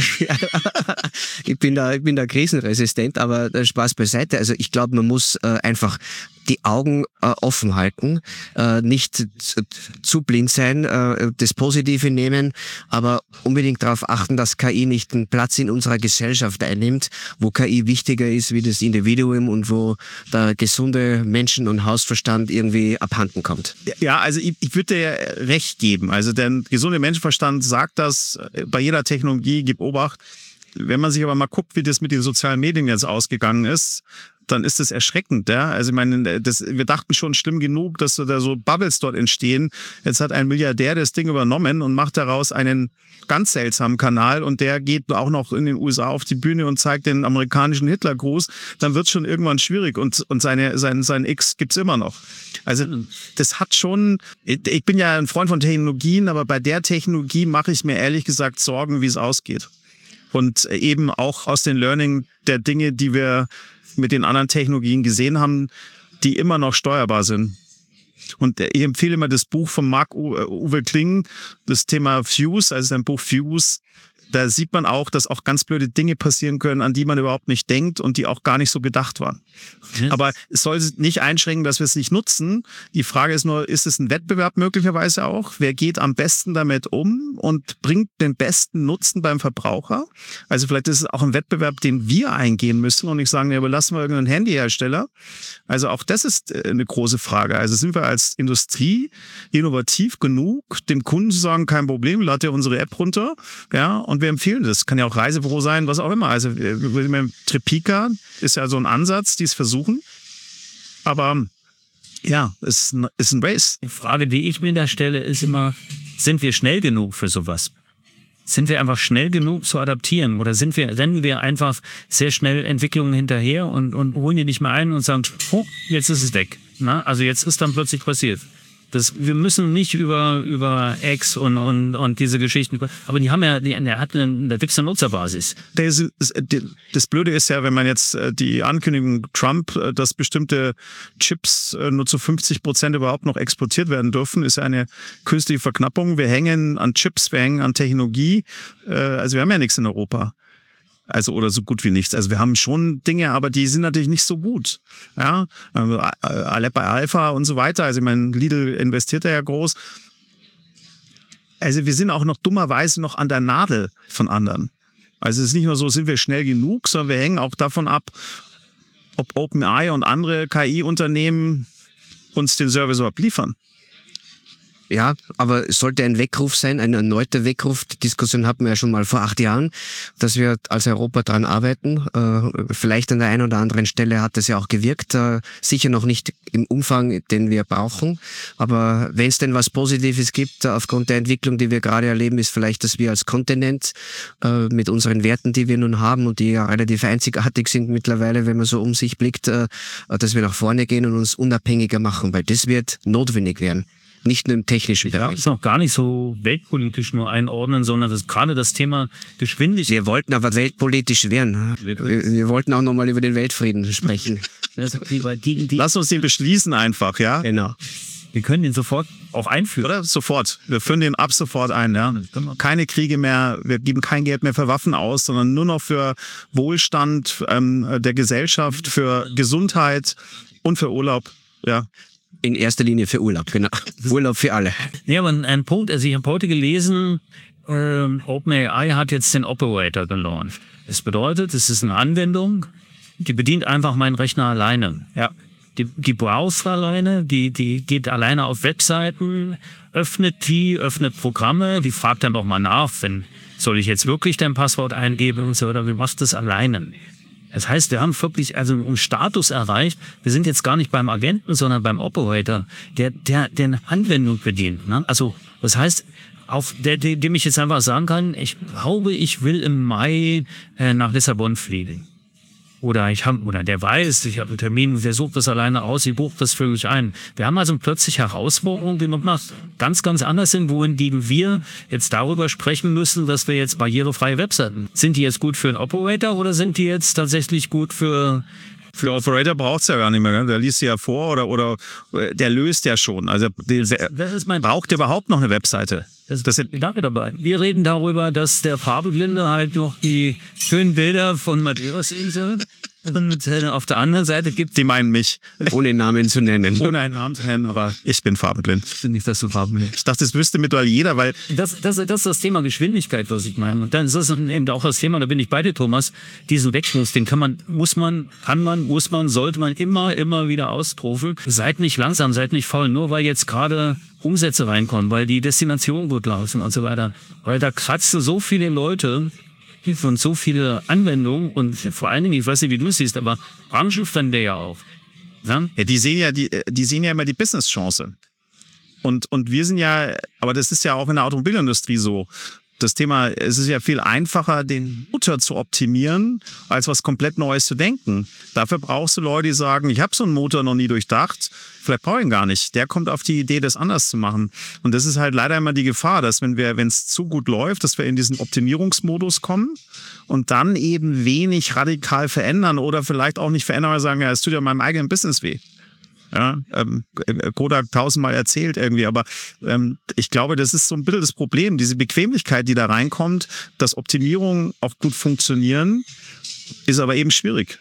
ich bin da krisenresistent, aber Spaß beiseite. Also ich glaube, man muss einfach die Augen offen halten, nicht zu blind sein, das Positive nehmen, aber unbedingt darauf achten, dass KI nicht einen Platz in unserer Gesellschaft einnimmt, wo KI wichtiger ist wie das Individuum und wo der gesunde Menschen- und Hausverstand irgendwie abhanden kommt. Ja, also ich würde dir recht geben. Also der gesunde Menschenverstand sagt das bei jeder Technologie, gib Obacht. Wenn man sich aber mal guckt, wie das mit den sozialen Medien jetzt ausgegangen ist, dann ist das erschreckend. Ja? Also ich meine, wir dachten schon schlimm genug, dass da so Bubbles dort entstehen. Jetzt hat ein Milliardär das Ding übernommen und macht daraus einen ganz seltsamen Kanal und der geht auch noch in den USA auf die Bühne und zeigt den amerikanischen Hitlergruß. Dann wird es schon irgendwann schwierig und sein X gibt's immer noch. Also das hat schon, ich bin ja ein Freund von Technologien, aber bei der Technologie mache ich mir ehrlich gesagt Sorgen, wie es ausgeht. Und eben auch aus den Learning der Dinge, die wir mit den anderen Technologien gesehen haben, die immer noch steuerbar sind. Und ich empfehle immer das Buch von Marc-Uwe Kling, das Thema Fuse, also sein Buch Fuse. Da sieht man auch, dass auch ganz blöde Dinge passieren können, an die man überhaupt nicht denkt und die auch gar nicht so gedacht waren. Ja. Aber es soll nicht einschränken, dass wir es nicht nutzen. Die Frage ist nur, ist es ein Wettbewerb möglicherweise auch? Wer geht am besten damit um und bringt den besten Nutzen beim Verbraucher? Also vielleicht ist es auch ein Wettbewerb, den wir eingehen müssen und nicht sagen, ja, überlassen wir irgendeinen Handyhersteller. Also auch das ist eine große Frage. Also sind wir als Industrie innovativ genug, dem Kunden zu sagen, kein Problem, lad dir unsere App runter, ja, und wir empfehlen das. Kann ja auch Reisebüro sein, was auch immer. Also Trepica ist ja so ein Ansatz, die es versuchen. Aber ja, es ist ein Race. Die Frage, die ich mir da stelle, ist immer, sind wir schnell genug für sowas? Sind wir einfach schnell genug zu adaptieren oder rennen wir einfach sehr schnell Entwicklungen hinterher und holen die nicht mehr ein und sagen, oh, jetzt ist es weg. Na? Also jetzt ist dann plötzlich passiert. Wir müssen nicht über X und diese Geschichten, aber die haben ja, der hat eine fixe Nutzerbasis. Das Blöde ist ja, wenn man jetzt die Ankündigung Trump, dass bestimmte Chips nur zu 50% überhaupt noch exportiert werden dürfen, ist ja eine künstliche Verknappung. Wir hängen an Chips, wir hängen an Technologie. Also wir haben ja nichts in Europa. Also, oder so gut wie nichts. Also wir haben schon Dinge, aber die sind natürlich nicht so gut. Ja, Aleppo Alpha und so weiter. Also ich meine, Lidl investiert da ja groß. Also wir sind auch noch dummerweise noch an der Nadel von anderen. Also es ist nicht nur so, sind wir schnell genug, sondern wir hängen auch davon ab, ob OpenAI und andere KI-Unternehmen uns den Service überhaupt liefern. Ja, aber es sollte ein Weckruf sein, ein erneuter Weckruf. Die Diskussion hatten wir ja schon mal vor 8 Jahren, dass wir als Europa dran arbeiten. Vielleicht an der einen oder anderen Stelle hat es ja auch gewirkt. Sicher noch nicht im Umfang, den wir brauchen. Aber wenn es denn was Positives gibt, aufgrund der Entwicklung, die wir gerade erleben, ist vielleicht, dass wir als Kontinent mit unseren Werten, die wir nun haben und die ja relativ einzigartig sind mittlerweile, wenn man so um sich blickt, dass wir nach vorne gehen und uns unabhängiger machen, weil das wird notwendig werden. Nicht nur im technischen Bereich. Ja, ist noch gar nicht so weltpolitisch nur einordnen, sondern das gerade das Thema Geschwindigkeit. Wir wollten aber weltpolitisch werden. Wir wollten auch nochmal über den Weltfrieden sprechen. Lass uns den beschließen einfach, ja? Genau. Wir können den sofort auch einführen. Oder? Sofort. Wir führen den ab sofort ein, ja. Keine Kriege mehr, wir geben kein Geld mehr für Waffen aus, sondern nur noch für Wohlstand der Gesellschaft, für Gesundheit und für Urlaub, ja. In erster Linie für Urlaub, genau. Urlaub für alle. Ja, aber ein Punkt, also ich habe heute gelesen, OpenAI hat jetzt den Operator gelauncht. Das bedeutet, es ist eine Anwendung, die bedient einfach meinen Rechner alleine. Ja. Die browst alleine, die geht alleine auf Webseiten, öffnet Programme, die fragt dann doch mal nach, soll ich jetzt wirklich dein Passwort eingeben und so, oder wie machst du das alleine? Das heißt, wir haben wirklich einen Status erreicht. Wir sind jetzt gar nicht beim Agenten, sondern beim Operator, der den Anwendung bedient. Ne? Also das heißt, dem ich jetzt einfach sagen kann, ich glaube, ich will im Mai nach Lissabon fliegen. Oder der weiß, ich habe einen Termin, der sucht das alleine aus, ich buche das für mich ein. Wir haben also plötzlich Herausforderungen, die nochmal ganz, ganz anders sind, wohin wir jetzt darüber sprechen müssen, dass wir jetzt barrierefreie Webseiten. Sind die jetzt gut für einen Operator oder sind die jetzt tatsächlich gut für Operator braucht es ja gar nicht mehr, der liest sie ja vor oder der löst ja schon. Also braucht überhaupt noch eine Webseite? Danke dabei. Wir reden darüber, dass der Farbeblinde halt noch die schönen Bilder von Madeiras Insel und auf der anderen Seite gibt. Die meinen mich. Ohne Namen zu nennen. Ohne einen Namen zu nennen, aber ich bin farbenblind. Ich finde nicht, dass du farbenblind. Ich dachte, das wüsste mittlerweile jeder, weil. Das ist das Thema Geschwindigkeit, was ich meine. Und dann ist das eben auch das Thema, da bin ich bei dir, Thomas. Diesen Wegschluss, den muss man, sollte man immer wieder ausprofen. Seid nicht langsam, seid nicht faul, nur weil jetzt gerade Umsätze reinkommen, weil die Destination gut laufen und so weiter. Weil da kratzen so viele Leute von so viele Anwendungen und vor allen Dingen, ich weiß nicht, wie du es siehst, aber Branchenfremde ja auch. Ja? Ja, die sehen ja immer die Business-Chance. Und wir sind ja, aber das ist ja auch in der Automobilindustrie so. Das Thema, es ist ja viel einfacher, den Motor zu optimieren, als was komplett Neues zu denken. Dafür brauchst du Leute, die sagen, ich habe so einen Motor noch nie durchdacht, vielleicht brauche ich ihn gar nicht. Der kommt auf die Idee, das anders zu machen. Und das ist halt leider immer die Gefahr, dass wenn es zu gut läuft, dass wir in diesen Optimierungsmodus kommen und dann eben wenig radikal verändern oder vielleicht auch nicht verändern, weil wir sagen, ja, es tut ja meinem eigenen Business weh. Ja, Kodak 1000-mal erzählt irgendwie, aber ich glaube, das ist so ein bisschen das Problem, diese Bequemlichkeit, die da reinkommt, dass Optimierungen auch gut funktionieren, ist aber eben schwierig.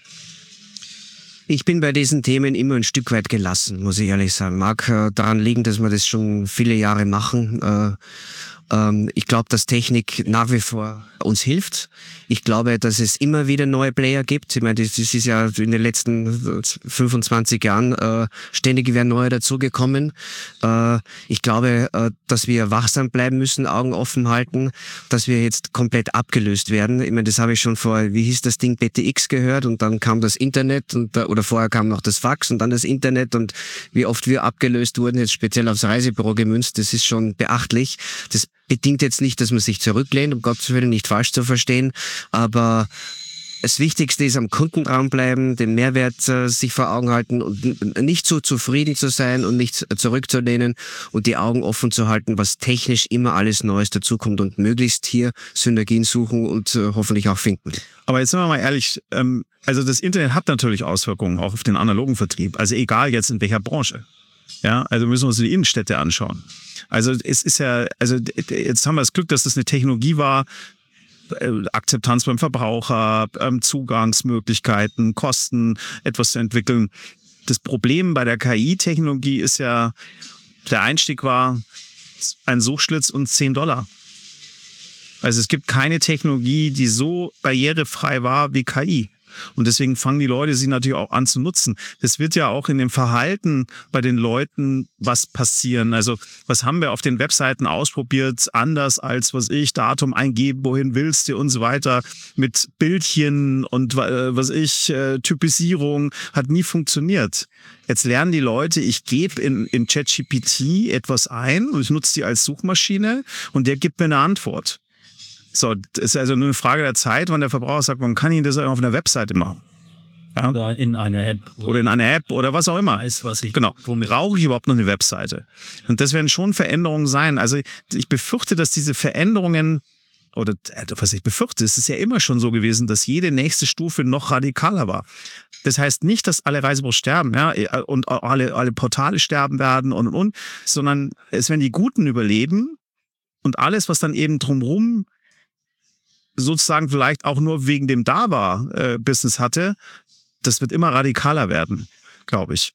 Ich bin bei diesen Themen immer ein Stück weit gelassen, muss ich ehrlich sagen. Mag daran liegen, dass wir das schon viele Jahre machen. Ich glaube, dass Technik nach wie vor uns hilft. Ich glaube, dass es immer wieder neue Player gibt. Ich meine, das ist ja in den letzten 25 Jahren ständig wieder neue dazugekommen. Ich glaube, dass wir wachsam bleiben müssen, Augen offen halten, dass wir jetzt komplett abgelöst werden. Ich meine, das habe ich schon vor, wie hieß das Ding, BTX gehört und dann kam das Internet oder vorher kam noch das Fax und dann das Internet und wie oft wir abgelöst wurden, jetzt speziell aufs Reisebüro gemünzt, das ist schon beachtlich. bedingt jetzt nicht, dass man sich zurücklehnt, um Gottes Willen nicht falsch zu verstehen, aber das Wichtigste ist am Kunden dranbleiben, den Mehrwert sich vor Augen halten und nicht so zufrieden zu sein und nicht zurückzulehnen und die Augen offen zu halten, was technisch immer alles Neues dazukommt und möglichst hier Synergien suchen und hoffentlich auch finden. Aber jetzt sind wir mal ehrlich, also das Internet hat natürlich Auswirkungen auch auf den analogen Vertrieb, also egal jetzt in welcher Branche. Ja, also müssen wir uns die Innenstädte anschauen. Also es ist ja, also jetzt haben wir das Glück, dass das eine Technologie war, Akzeptanz beim Verbraucher, Zugangsmöglichkeiten, Kosten, etwas zu entwickeln. Das Problem bei der KI-Technologie ist ja, der Einstieg war ein Suchschlitz und $10. Also es gibt keine Technologie, die so barrierefrei war wie KI. Und deswegen fangen die Leute sie natürlich auch an zu nutzen. Das wird ja auch in dem Verhalten bei den Leuten was passieren. Also was haben wir auf den Webseiten ausprobiert, anders als, Datum eingeben, wohin willst du und so weiter, mit Bildchen und Typisierung, hat nie funktioniert. Jetzt lernen die Leute, ich gebe in ChatGPT etwas ein und ich nutze die als Suchmaschine und der gibt mir eine Antwort. So, das ist also nur eine Frage der Zeit, wann der Verbraucher sagt, man kann ihn das auf einer Webseite machen. Ja? Oder in einer App. Oder in einer App oder was auch immer. Genau. Brauche ich überhaupt noch eine Webseite? Und das werden schon Veränderungen sein. Also ich befürchte, dass diese Veränderungen, oder was ich befürchte, es ist ja immer schon so gewesen, dass jede nächste Stufe noch radikaler war. Das heißt nicht, dass alle Reisebüros sterben, ja, und alle Portale sterben werden und, sondern es werden die Guten überleben und alles, was dann eben drumherum sozusagen vielleicht auch nur wegen dem Business hatte, das wird immer radikaler werden, glaube ich.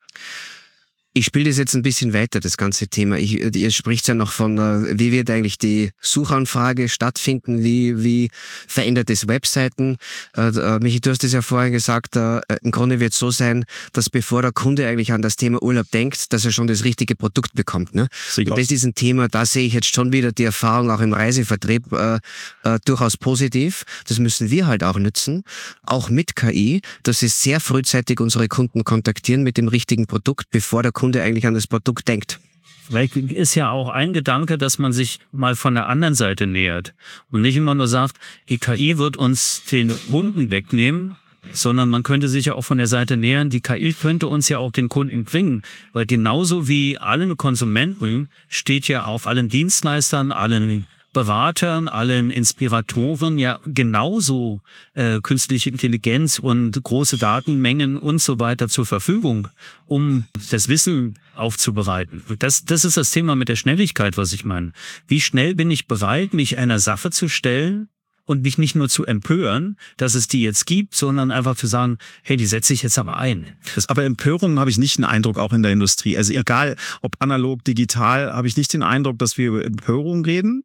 Ich spiele das jetzt ein bisschen weiter, das ganze Thema. Ihr spricht ja noch von, wie wird eigentlich die Suchanfrage stattfinden, wie verändert es Webseiten. Michi, du hast es ja vorhin gesagt, im Grunde wird es so sein, dass bevor der Kunde eigentlich an das Thema Urlaub denkt, dass er schon das richtige Produkt bekommt. Ne? Und das ist ein Thema, da sehe ich jetzt schon wieder die Erfahrung auch im Reisevertrieb durchaus positiv. Das müssen wir halt auch nutzen, auch mit KI, dass wir sehr frühzeitig unsere Kunden kontaktieren mit dem richtigen Produkt, bevor der Kunde eigentlich an das Produkt denkt. Vielleicht ist ja auch ein Gedanke, dass man sich mal von der anderen Seite nähert und nicht immer nur sagt, die KI wird uns den Kunden wegnehmen, sondern man könnte sich ja auch von der Seite nähern, die KI könnte uns ja auch den Kunden bringen, weil genauso wie allen Konsumenten steht ja auf allen Dienstleistern, allen Beratern, allen Inspiratoren ja genauso künstliche Intelligenz und große Datenmengen und so weiter zur Verfügung, um das Wissen aufzubereiten. Das ist das Thema mit der Schnelligkeit, was ich meine. Wie schnell bin ich bereit, mich einer Sache zu stellen und mich nicht nur zu empören, dass es die jetzt gibt, sondern einfach zu sagen, hey, die setze ich jetzt aber ein. Aber Empörung habe ich nicht den Eindruck, auch in der Industrie. Also egal, ob analog, digital, habe ich nicht den Eindruck, dass wir über Empörung reden.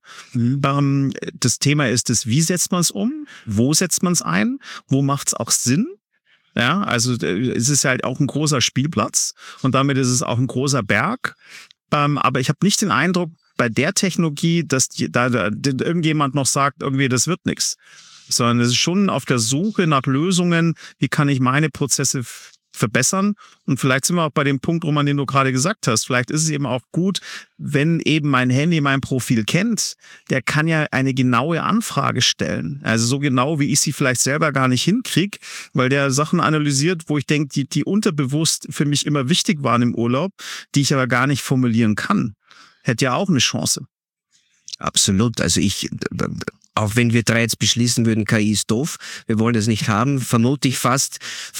Das Thema ist es, wie setzt man es um? Wo setzt man es ein? Wo macht es auch Sinn? Ja, also es ist halt auch ein großer Spielplatz und damit ist es auch ein großer Berg. Aber ich habe nicht den Eindruck, bei der Technologie, dass da irgendjemand noch sagt, irgendwie, das wird nichts. Sondern es ist schon auf der Suche nach Lösungen, wie kann ich meine Prozesse verbessern. Und vielleicht sind wir auch bei dem Punkt, Roman, den du gerade gesagt hast. Vielleicht ist es eben auch gut, wenn eben mein Handy mein Profil kennt, der kann ja eine genaue Anfrage stellen. Also so genau, wie ich sie vielleicht selber gar nicht hinkriege, weil der Sachen analysiert, wo ich denke, die unterbewusst für mich immer wichtig waren im Urlaub, die ich aber gar nicht formulieren kann. Hätte ja auch eine Chance. Absolut. Also auch wenn wir drei jetzt beschließen würden, KI ist doof, wir wollen das nicht haben, vermute ich fast, es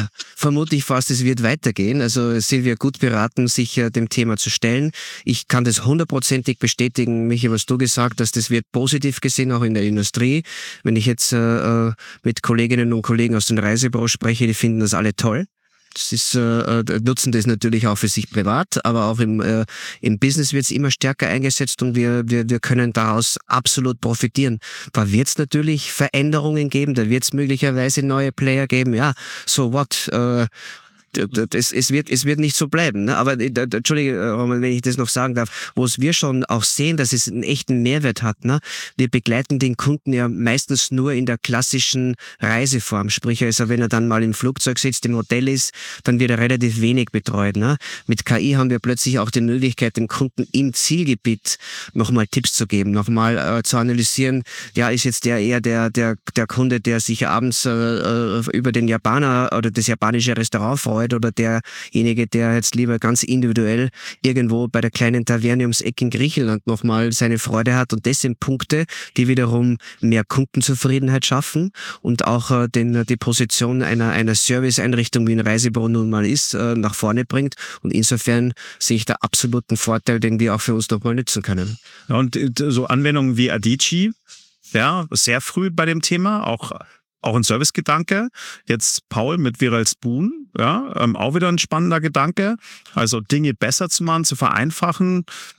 wird weitergehen. Also sind wir gut beraten, sich dem Thema zu stellen. Ich kann das 100%ig bestätigen, Michi, was du gesagt hast, das wird positiv gesehen, auch in der Industrie. Wenn ich jetzt mit Kolleginnen und Kollegen aus den Reisebüros spreche, die finden das alle toll. Das ist, nutzen das natürlich auch für sich privat, aber auch im Business wird es immer stärker eingesetzt und wir können daraus absolut profitieren. Da wird es natürlich Veränderungen geben, da wird es möglicherweise neue Player geben. Ja, so what? es wird nicht so bleiben. Ne? Aber Entschuldige, Roman, wenn ich das noch sagen darf, wo wir schon auch sehen, dass es einen echten Mehrwert hat. Ne? Wir begleiten den Kunden ja meistens nur in der klassischen Reiseform. Sprich, also wenn er dann mal im Flugzeug sitzt, im Hotel ist, dann wird er relativ wenig betreut. Ne? Mit KI haben wir plötzlich auch die Möglichkeit, dem Kunden im Zielgebiet nochmal Tipps zu geben, nochmal zu analysieren, ja, ist jetzt der eher der Kunde, der sich abends über den Japaner oder das japanische Restaurant freut, oder derjenige, der jetzt lieber ganz individuell irgendwo bei der kleinen Taverne ums Eck in Griechenland nochmal seine Freude hat. Und das sind Punkte, die wiederum mehr Kundenzufriedenheit schaffen und auch die Position einer Serviceeinrichtung, wie ein Reisebüro nun mal ist, nach vorne bringt. Und insofern sehe ich da absoluten Vorteil, den wir auch für uns nochmal nutzen können. Ja, und so Anwendungen wie Adici, ja, sehr früh bei dem Thema, auch ein Servicegedanke. Jetzt Paul mit Viral Spoon, ja, auch wieder ein spannender Gedanke. Also Dinge besser zu machen, zu vereinfachen.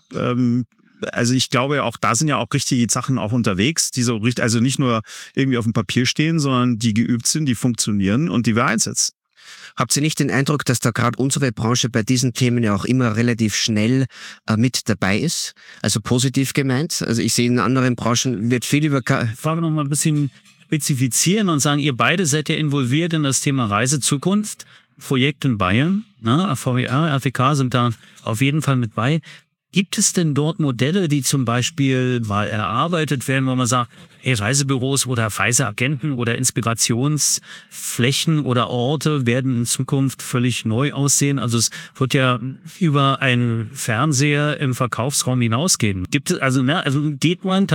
Also ich glaube, auch da sind ja auch richtige Sachen auch unterwegs, die so richtig, also nicht nur irgendwie auf dem Papier stehen, sondern die geübt sind, die funktionieren und die wir einsetzen. Habt ihr nicht den Eindruck, dass da gerade unsere Branche bei diesen Themen ja auch immer relativ schnell mit dabei ist? Also positiv gemeint. Also ich sehe in anderen Branchen wird viel über... Ich frage noch mal ein bisschen spezifizieren und sagen, ihr beide seid ja involviert in das Thema Reisezukunft, Projekt in Bayern, ne? VWR, RTK sind da auf jeden Fall mit bei. Gibt es denn dort Modelle, die zum Beispiel mal erarbeitet werden, wo man sagt, hey, Reisebüros oder Reiseagenten oder Inspirationsflächen oder Orte werden in Zukunft völlig neu aussehen? Also es wird ja über einen Fernseher im Verkaufsraum hinausgehen. Gibt es, also geht man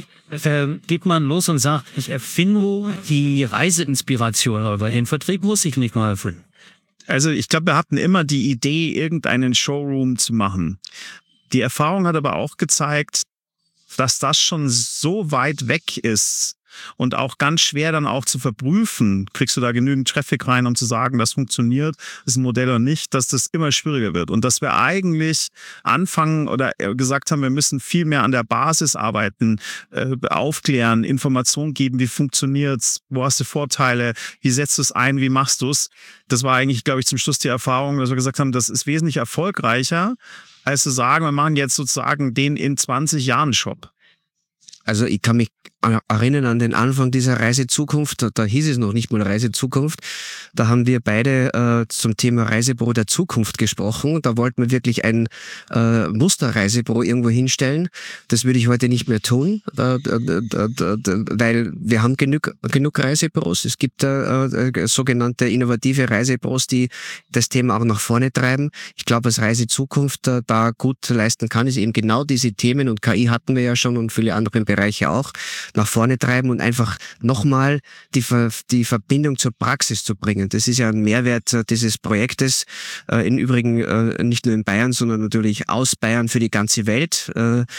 los und sagt, ich erfinde die Reiseinspiration, aber den Vertrieb muss ich nicht mal erfinden. Also ich glaube, wir hatten immer die Idee, irgendeinen Showroom zu machen. Die Erfahrung hat aber auch gezeigt, dass das schon so weit weg ist und auch ganz schwer dann auch zu verprüfen. Kriegst du da genügend Traffic rein, um zu sagen, das funktioniert, ist ein Modell oder nicht, dass das immer schwieriger wird. Und dass wir eigentlich anfangen oder gesagt haben, wir müssen viel mehr an der Basis arbeiten, aufklären, Informationen geben, wie funktioniert's, wo hast du Vorteile, wie setzt du es ein, wie machst du es. Das war eigentlich, glaube ich, zum Schluss die Erfahrung, dass wir gesagt haben, das ist wesentlich erfolgreicher, als zu sagen, wir machen jetzt sozusagen den in 20 Jahren Shop. Also ich kann mich erinnern an den Anfang dieser Reisezukunft, da hieß es noch nicht mal Reisezukunft, da haben wir beide zum Thema Reisebüro der Zukunft gesprochen, da wollten wir wirklich ein Musterreisebüro irgendwo hinstellen, das würde ich heute nicht mehr tun, weil wir haben genug Reisebüros, es gibt sogenannte innovative Reisebüros, die das Thema auch nach vorne treiben. Ich glaube, was Reisezukunft da gut leisten kann, ist eben genau diese Themen, und KI hatten wir ja schon und viele andere Bereiche auch, nach vorne treiben und einfach nochmal die Verbindung zur Praxis zu bringen. Das ist ja ein Mehrwert dieses Projektes, im Übrigen nicht nur in Bayern, sondern natürlich aus Bayern für die ganze Welt.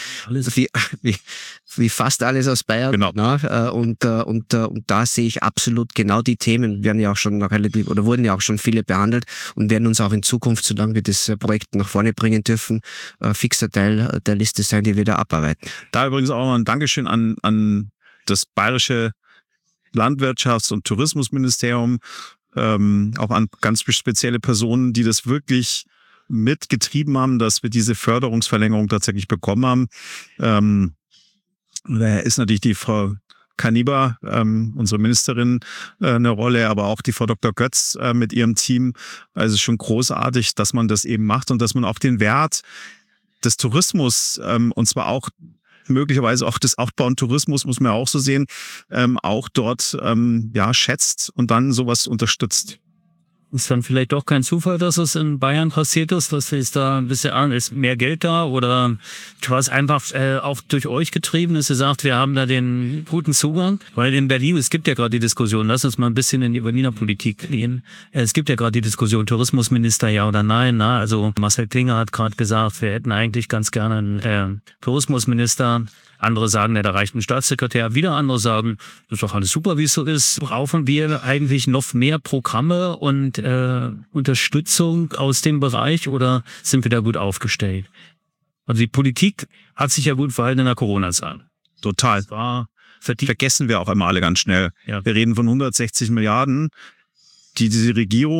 Wie fast alles aus Bayern. Genau. Ne? Und da sehe ich absolut genau die Themen, wurden ja auch schon viele behandelt und werden uns auch in Zukunft, solange wir das Projekt nach vorne bringen dürfen, fixer Teil der Liste sein, die wir da abarbeiten. Da übrigens auch noch ein Dankeschön an das Bayerische Landwirtschafts- und Tourismusministerium, auch an ganz spezielle Personen, die das wirklich mitgetrieben haben, dass wir diese Förderungsverlängerung tatsächlich bekommen haben. Da ist natürlich die Frau Kaniba, unsere Ministerin, eine Rolle, aber auch die Frau Dr. Götz mit ihrem Team. Also schon großartig, dass man das eben macht und dass man auch den Wert des Tourismus, und zwar auch möglicherweise auch des Outbound Tourismus, muss man ja auch so sehen, auch dort schätzt und dann sowas unterstützt. Ist dann vielleicht doch kein Zufall, dass es in Bayern passiert ist, dass es da ein bisschen ist mehr Geld da, oder war es einfach auch durch euch getrieben, dass ihr sagt, wir haben da den guten Zugang? Weil in Berlin, es gibt ja gerade die Diskussion, lass uns mal ein bisschen in die Berliner Politik gehen. Es gibt ja gerade die Diskussion, Tourismusminister ja oder nein. Na? Also Marcel Klinger hat gerade gesagt, wir hätten eigentlich ganz gerne einen Tourismusminister. Andere sagen, da reicht ein Staatssekretär. Wieder andere sagen, das ist doch alles super, wie es so ist. Brauchen wir eigentlich noch mehr Programme und Unterstützung aus dem Bereich, oder sind wir da gut aufgestellt? Also die Politik hat sich ja gut verhalten in der Corona-Zeit. Total. Vergessen wir auch immer alle ganz schnell. Ja. Wir reden von 160 Milliarden, die diese Regierung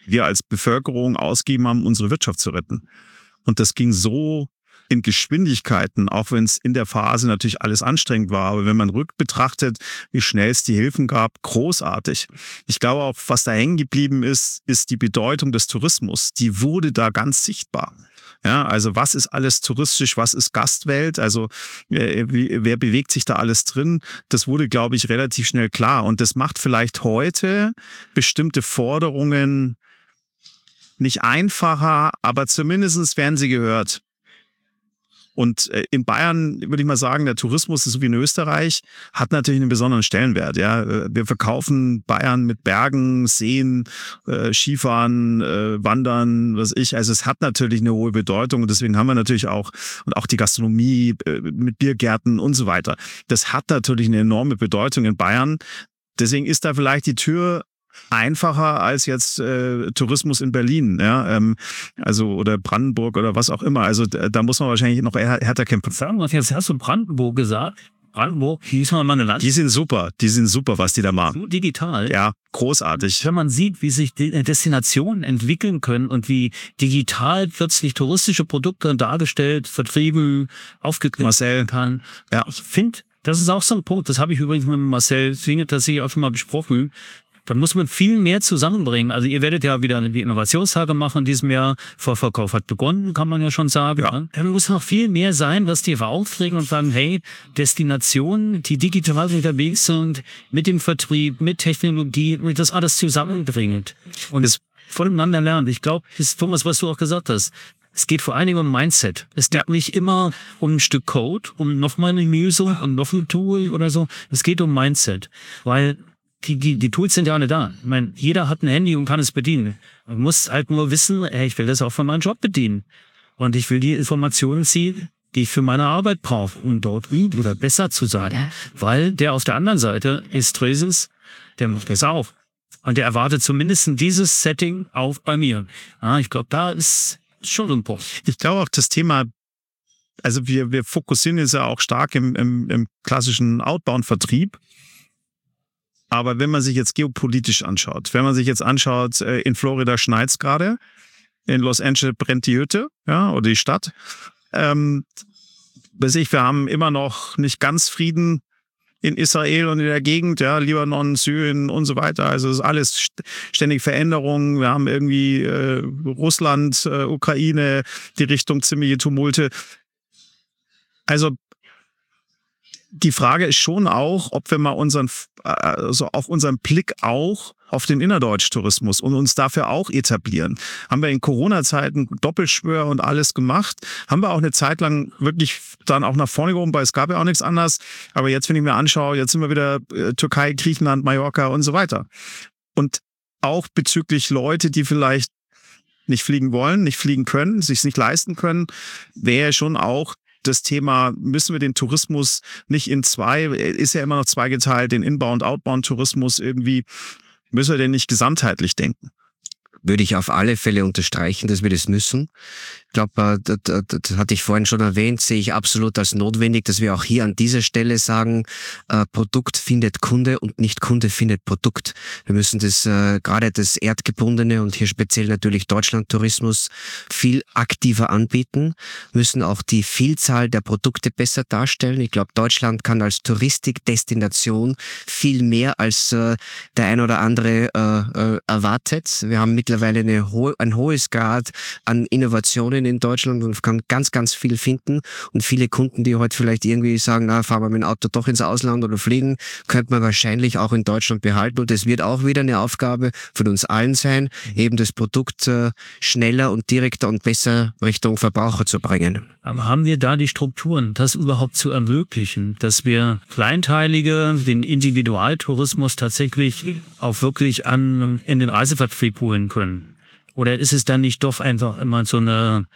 wir als Bevölkerung ausgegeben haben, unsere Wirtschaft zu retten. Und das ging so in Geschwindigkeiten, auch wenn es in der Phase natürlich alles anstrengend war. Aber wenn man rückbetrachtet, wie schnell es die Hilfen gab, großartig. Ich glaube auch, was da hängen geblieben ist, ist die Bedeutung des Tourismus. Die wurde da ganz sichtbar. Ja, also was ist alles touristisch, was ist Gastwelt, also wer bewegt sich da alles drin, das wurde, glaube ich, relativ schnell klar. Und das macht vielleicht heute bestimmte Forderungen nicht einfacher, aber zumindest werden sie gehört. Und in Bayern würde ich mal sagen, der Tourismus, so wie in Österreich, hat natürlich einen besonderen Stellenwert. Ja, wir verkaufen Bayern mit Bergen, Seen, Skifahren, Wandern, was ich. Also es hat natürlich eine hohe Bedeutung und deswegen haben wir natürlich auch, und auch die Gastronomie mit Biergärten und so weiter. Das hat natürlich eine enorme Bedeutung in Bayern. Deswegen ist da vielleicht die Tür einfacher als jetzt Tourismus in Berlin, ja, also oder Brandenburg oder was auch immer. Also da muss man wahrscheinlich noch härter kämpfen. Sagen wir, jetzt hast du Brandenburg gesagt. Brandenburg, die ist mal eine Land. Die sind super, was die da machen. So digital. Ja, großartig. Wenn man sieht, wie sich Destinationen entwickeln können und wie digital plötzlich touristische Produkte dargestellt, vertrieben, aufgegriffen werden kann. Ja. Ich finde, das ist auch so ein Punkt, das habe ich übrigens mit Marcel Zwingert tatsächlich auch schon mal besprochen. Da muss man viel mehr zusammenbringen. Also ihr werdet ja wieder die Innovationstage machen in diesem Jahr. Vorverkauf hat begonnen, kann man ja schon sagen. Ja. Da muss noch viel mehr sein, dass die aufregen und sagen, hey, Destinationen, die digital unterwegs sind, mit dem Vertrieb, mit Technologie, das alles zusammenbringt. Und es voneinander lernt. Ich glaube, das ist Thomas, was du auch gesagt hast. Es geht vor allen Dingen um Mindset. Es geht nicht immer um ein Stück Code, um nochmal eine Lösung, um noch ein Tool oder so. Es geht um Mindset. Weil die Tools sind ja alle da. Ich meine, jeder hat ein Handy und kann es bedienen. Man muss halt nur wissen, ey, ich will das auch für meinen Job bedienen. Und ich will die Informationen ziehen, die ich für meine Arbeit brauche, um dort oder besser zu sein. Ja. Weil der auf der anderen Seite ist Tresens, der macht das auch. Und der erwartet zumindest dieses Setting auch bei mir. Ja, ich glaube, da ist schon ein Punkt. Ich glaube auch das Thema, also wir fokussieren jetzt ja auch stark im klassischen Outbound-Vertrieb. Aber wenn man sich jetzt geopolitisch anschaut, wenn man sich jetzt anschaut, in Florida schneit's gerade, in Los Angeles brennt die Hütte, ja, oder die Stadt. Wir haben immer noch nicht ganz Frieden in Israel und in der Gegend, ja, Libanon, Syrien und so weiter. Also es ist alles ständig Veränderungen. Wir haben irgendwie Russland, Ukraine, die Richtung ziemliche Tumulte. Also die Frage ist schon auch, ob wir mal unseren Blick auch auf den Innerdeutsch-Tourismus und uns dafür auch etablieren. Haben wir in Corona-Zeiten Doppelschwör und alles gemacht. Haben wir auch eine Zeit lang wirklich dann auch nach vorne gehoben, weil es gab ja auch nichts anderes. Aber jetzt, wenn ich mir anschaue, jetzt sind wir wieder Türkei, Griechenland, Mallorca und so weiter. Und auch bezüglich Leute, die vielleicht nicht fliegen wollen, nicht fliegen können, sich nicht leisten können, wäre schon auch das Thema, müssen wir den Tourismus nicht in zwei, ist ja immer noch zweigeteilt, den Inbound-, Outbound-Tourismus irgendwie, müssen wir den nicht gesamtheitlich denken? Würde ich auf alle Fälle unterstreichen, dass wir das müssen. Ich glaube, das hatte ich vorhin schon erwähnt, sehe ich absolut als notwendig, dass wir auch hier an dieser Stelle sagen, Produkt findet Kunde und nicht Kunde findet Produkt. Wir müssen das gerade das Erdgebundene und hier speziell natürlich Deutschland-Tourismus viel aktiver anbieten, müssen auch die Vielzahl der Produkte besser darstellen. Ich glaube, Deutschland kann als Touristikdestination viel mehr als der ein oder andere erwartet. Wir haben mittlerweile ein hohes Grad an Innovationen in Deutschland und kann ganz, ganz viel finden. Und viele Kunden, die heute vielleicht irgendwie sagen, fahren wir mit dem Auto doch ins Ausland oder fliegen, könnte man wahrscheinlich auch in Deutschland behalten. Und es wird auch wieder eine Aufgabe von uns allen sein, eben das Produkt schneller und direkter und besser Richtung Verbraucher zu bringen. Aber haben wir da die Strukturen, das überhaupt zu ermöglichen, dass wir kleinteilige, den Individualtourismus tatsächlich auch wirklich in den Reisevertrieb holen können? Oder ist es dann nicht doch einfach immer so eine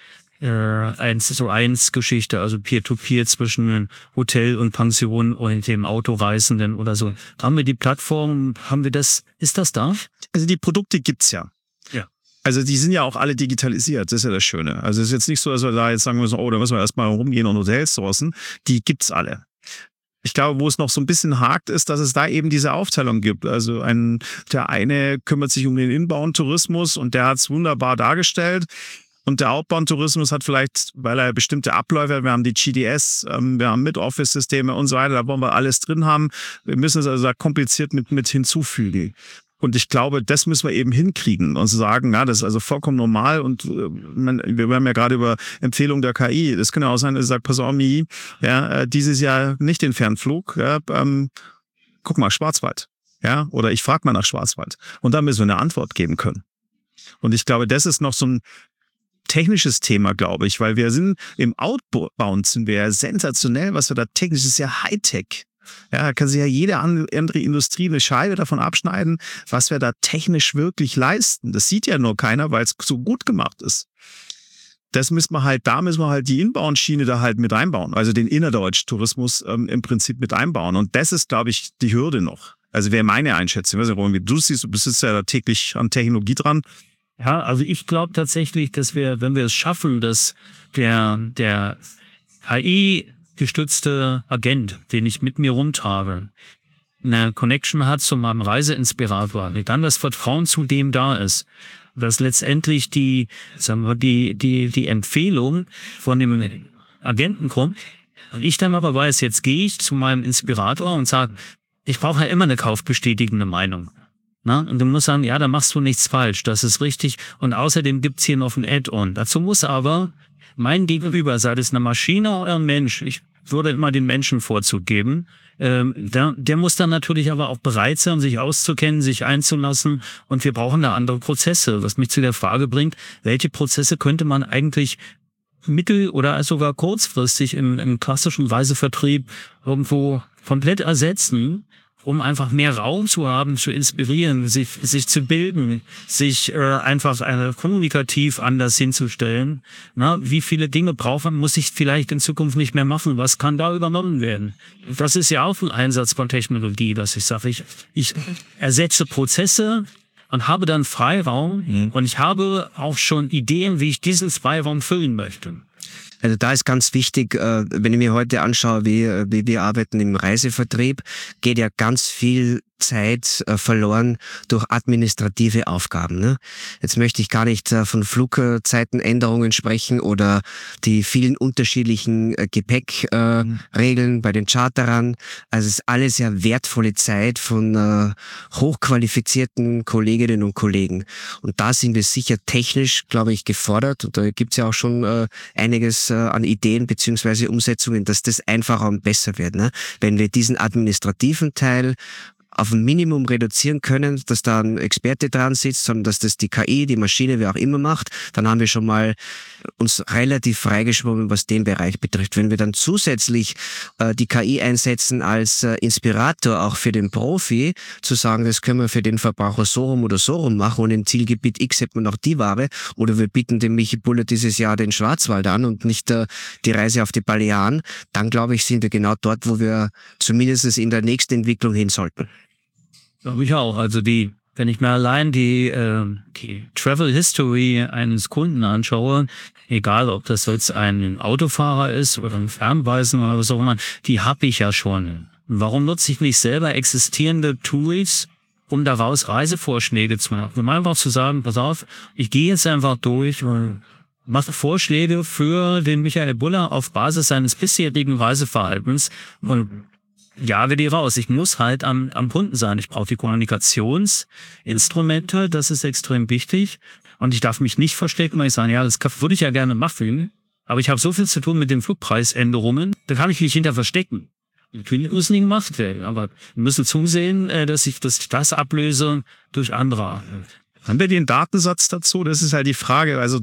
1:1 also Peer-to-Peer zwischen Hotel und Pension und dem Autoreisenden oder so? Haben wir die Plattform, haben wir das, ist das da? Also die Produkte gibt's ja. Ja. Also die sind ja auch alle digitalisiert, das ist ja das Schöne. Also es ist jetzt nicht so, dass wir da jetzt sagen müssen, da müssen wir erstmal rumgehen und Hotels sourcen. Die gibt's alle. Ich glaube, wo es noch so ein bisschen hakt, ist, dass es da eben diese Aufteilung gibt. Also der eine kümmert sich um den Inbound-Tourismus und der hat es wunderbar dargestellt. Und der Outbound-Tourismus hat vielleicht, weil er bestimmte Abläufe hat, wir haben die GDS, wir haben Mid-Office-Systeme und so weiter, da wollen wir alles drin haben. Wir müssen es also da kompliziert mit hinzufügen. Und ich glaube, das müssen wir eben hinkriegen und sagen, ja, das ist also vollkommen normal. Und wir haben ja gerade über Empfehlungen der KI. Das kann ja auch sein, dass er sagt, pass auf, Mi, ja, dieses Jahr nicht den Fernflug. Ja, guck mal, Schwarzwald. Ja, oder ich frage mal nach Schwarzwald. Und da müssen wir eine Antwort geben können. Und ich glaube, das ist noch so ein technisches Thema, glaube ich, weil wir sind im Outbound sind wir ja sensationell, was wir da technisch ist ja Hightech. Ja, da kann sich ja jede andere Industrie eine Scheibe davon abschneiden, was wir da technisch wirklich leisten. Das sieht ja nur keiner, weil es so gut gemacht ist. Da müssen wir halt die Inbound-Schiene da halt mit einbauen, also den Innerdeutsch-Tourismus im Prinzip mit einbauen. Und das ist, glaube ich, die Hürde noch. Also wäre meine Einschätzung. Ich weiß nicht, wie du siehst, du bist ja da täglich an Technologie dran. Ja, also ich glaube tatsächlich, dass wenn wir es schaffen, dass der KI-gestützte Agent, den ich mit mir rumtrage, eine Connection hat zu meinem Reiseinspirator, dann das Vertrauen zu dem da ist, dass letztendlich die Empfehlung von dem Agenten kommt und ich dann aber weiß, jetzt gehe ich zu meinem Inspirator und sage, ich brauche ja immer eine kaufbestätigende Meinung. Na, und du musst sagen, ja, da machst du nichts falsch, das ist richtig. Und außerdem gibt's hier noch ein Add-on. Dazu muss aber mein Gegenüber, sei es eine Maschine oder ein Mensch, ich würde immer den Menschen Vorzug geben, der muss dann natürlich aber auch bereit sein, sich auszukennen, sich einzulassen. Und wir brauchen da andere Prozesse, was mich zu der Frage bringt, welche Prozesse könnte man eigentlich mittel- oder sogar kurzfristig im klassischen Reisevertrieb irgendwo komplett ersetzen, um einfach mehr Raum zu haben, zu inspirieren, sich zu bilden, sich einfach kommunikativ anders hinzustellen. Na, wie viele Dinge muss ich vielleicht in Zukunft nicht mehr machen? Was kann da übernommen werden? Das ist ja auch ein Einsatz von Technologie, dass ich sage, ich ersetze Prozesse und habe dann Freiraum und ich habe auch schon Ideen, wie ich diesen Freiraum füllen möchte. Also da ist ganz wichtig, wenn ich mir heute anschaue, wie wir arbeiten im Reisevertrieb, geht ja ganz viel Zeit verloren durch administrative Aufgaben. Ne? Jetzt möchte ich gar nicht von Flugzeitenänderungen sprechen oder die vielen unterschiedlichen Gepäckregeln bei den Charterern. Also es ist alles ja wertvolle Zeit von hochqualifizierten Kolleginnen und Kollegen. Und da sind wir sicher technisch, glaube ich, gefordert. Und da gibt's ja auch schon einiges an Ideen beziehungsweise Umsetzungen, dass das einfacher und besser wird. Ne? Wenn wir diesen administrativen Teil auf ein Minimum reduzieren können, dass da ein Experte dran sitzt, sondern dass das die KI, die Maschine, wer auch immer macht, dann haben wir schon mal uns relativ freigeschwommen, was den Bereich betrifft. Wenn wir dann zusätzlich die KI einsetzen als Inspirator auch für den Profi, zu sagen, das können wir für den Verbraucher so rum oder so rum machen und im Zielgebiet X hätten wir noch die Ware, oder wir bieten dem Michi Buller dieses Jahr den Schwarzwald an und nicht die Reise auf die Balearen, dann glaube ich, sind wir genau dort, wo wir zumindest in der nächsten Entwicklung hin sollten. Glaube ich auch. Also wenn ich mir allein die Travel History eines Kunden anschaue, egal ob das jetzt ein Autofahrer ist oder ein Fernreisender oder so, die habe ich ja schon. Warum nutze ich nicht selber existierende Tools, um daraus Reisevorschläge zu machen? Um einfach zu sagen, pass auf, ich gehe jetzt einfach durch und mache Vorschläge für den Michael Buller auf Basis seines bisherigen Reiseverhaltens und jage die raus. Ich muss halt am Kunden sein. Ich brauche die Kommunikationsinstrumente, das ist extrem wichtig. Und ich darf mich nicht verstecken, weil ich sage, ja, das würde ich ja gerne machen, aber ich habe so viel zu tun mit den Flugpreisänderungen, da kann ich mich hinter verstecken. Natürlich muss nicht gemacht werden, aber wir müssen zusehen, dass ich das ablöse durch andere. Haben wir den Datensatz dazu? Das ist halt die Frage. Also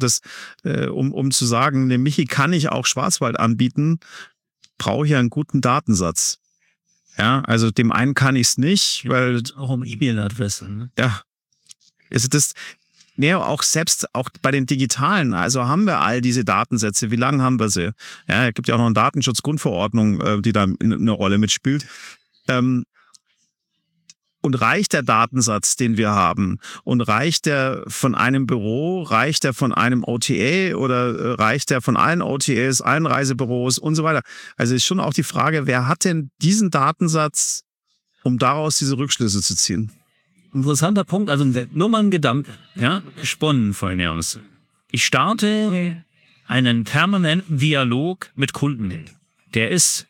um zu sagen, dem Michi kann ich auch Schwarzwald anbieten, brauche ich ja einen guten Datensatz. Ja, also dem einen kann ich es nicht, weil auch um E-Mail-Adresse. Ne? Ja, also auch selbst auch bei den digitalen, also haben wir all diese Datensätze. Wie lange haben wir sie? Ja, es gibt ja auch noch eine Datenschutzgrundverordnung, die da eine Rolle mitspielt. Und Und reicht der Datensatz, den wir haben? Und reicht der von einem Büro? Reicht der von einem OTA? Oder reicht der von allen OTAs, allen Reisebüros und so weiter? Also ist schon auch die Frage, wer hat denn diesen Datensatz, um daraus diese Rückschlüsse zu ziehen? Interessanter Punkt, also nur mal ein Gedanke, ja, gesponnen von uns. Ich starte einen permanenten Dialog mit Kunden. Der ist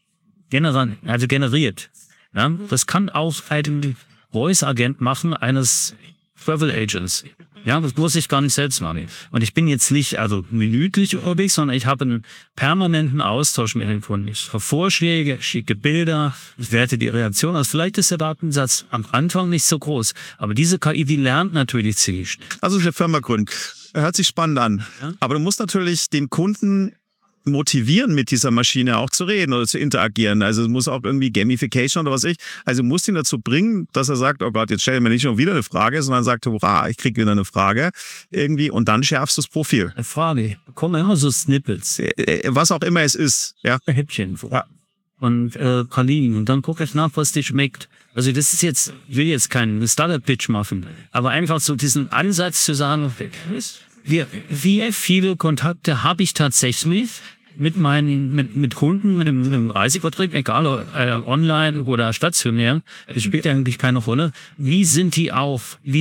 generiert. Ja, das kann auch ein Voice-Agent machen eines Travel Agents. Ja, das muss ich gar nicht selbst machen. Und ich bin jetzt nicht minütlich unterwegs, sondern ich habe einen permanenten Austausch mit den Kunden. Ich habe Vorschläge, schicke Bilder, ich werte die Reaktion aus. Vielleicht ist der Datensatz am Anfang nicht so groß, aber diese KI, die lernt natürlich ziemlich schnell. Also eine Firma gründen. Hört sich spannend an. Ja. Aber du musst natürlich den Kunden motivieren, mit dieser Maschine auch zu reden oder zu interagieren. Also es muss auch irgendwie Gamification oder was ich. Also du musst ihn dazu bringen, dass er sagt, oh Gott, jetzt stell mir nicht schon wieder eine Frage, sondern sagt, hurra, ich kriege wieder eine Frage irgendwie und dann schärfst du das Profil. Eine Frage, bekommen immer so Snippets. Was auch immer es ist. Ja. Häppchen. Ja. Und Pralinen. Und dann gucke ich nach, was dir schmeckt. Also das ist jetzt, ich will jetzt keinen Startup-Pitch machen, aber einfach so diesen Ansatz zu sagen, wie viele Kontakte habe ich tatsächlich mit Kunden, mit dem Reisevertrieb, egal online oder stationär, das spielt eigentlich keine Rolle. Wie sind die auch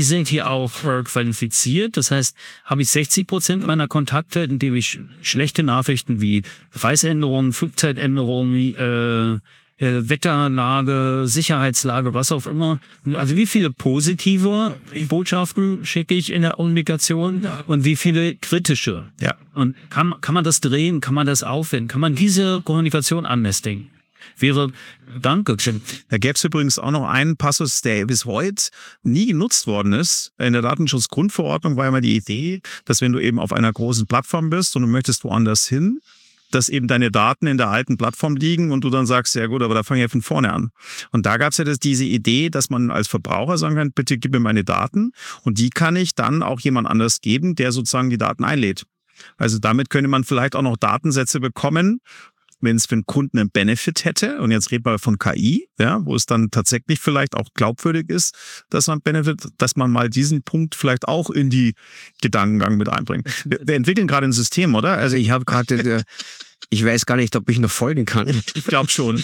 qualifiziert? Das heißt, habe ich 60% meiner Kontakte, indem ich schlechte Nachrichten wie Preisänderungen, Flugzeitänderungen, Wetterlage, Sicherheitslage, was auch immer. Also wie viele positive Botschaften schicke ich in der Kommunikation und wie viele kritische? Ja. Und kann man das drehen? Kann man das aufwenden? Kann man diese Kommunikation anmästigen? Danke. Da gäbe es übrigens auch noch einen Passus, der bis heute nie genutzt worden ist. In der Datenschutzgrundverordnung war immer die Idee, dass wenn du eben auf einer großen Plattform bist und du möchtest woanders hin, dass eben deine Daten in der alten Plattform liegen und du dann sagst, ja gut, aber da fange ich ja von vorne an. Und da gab es ja diese Idee, dass man als Verbraucher sagen kann, bitte gib mir meine Daten und die kann ich dann auch jemand anders geben, der sozusagen die Daten einlädt. Also damit könnte man vielleicht auch noch Datensätze bekommen, wenn es für den Kunden einen Benefit hätte. Und jetzt reden wir von KI, ja, wo es dann tatsächlich vielleicht auch glaubwürdig ist, dass man mal diesen Punkt vielleicht auch in die Gedankengang mit einbringt. Wir entwickeln gerade ein System, oder? Also ich habe gerade, ich weiß gar nicht, ob ich noch folgen kann. Ich glaube schon.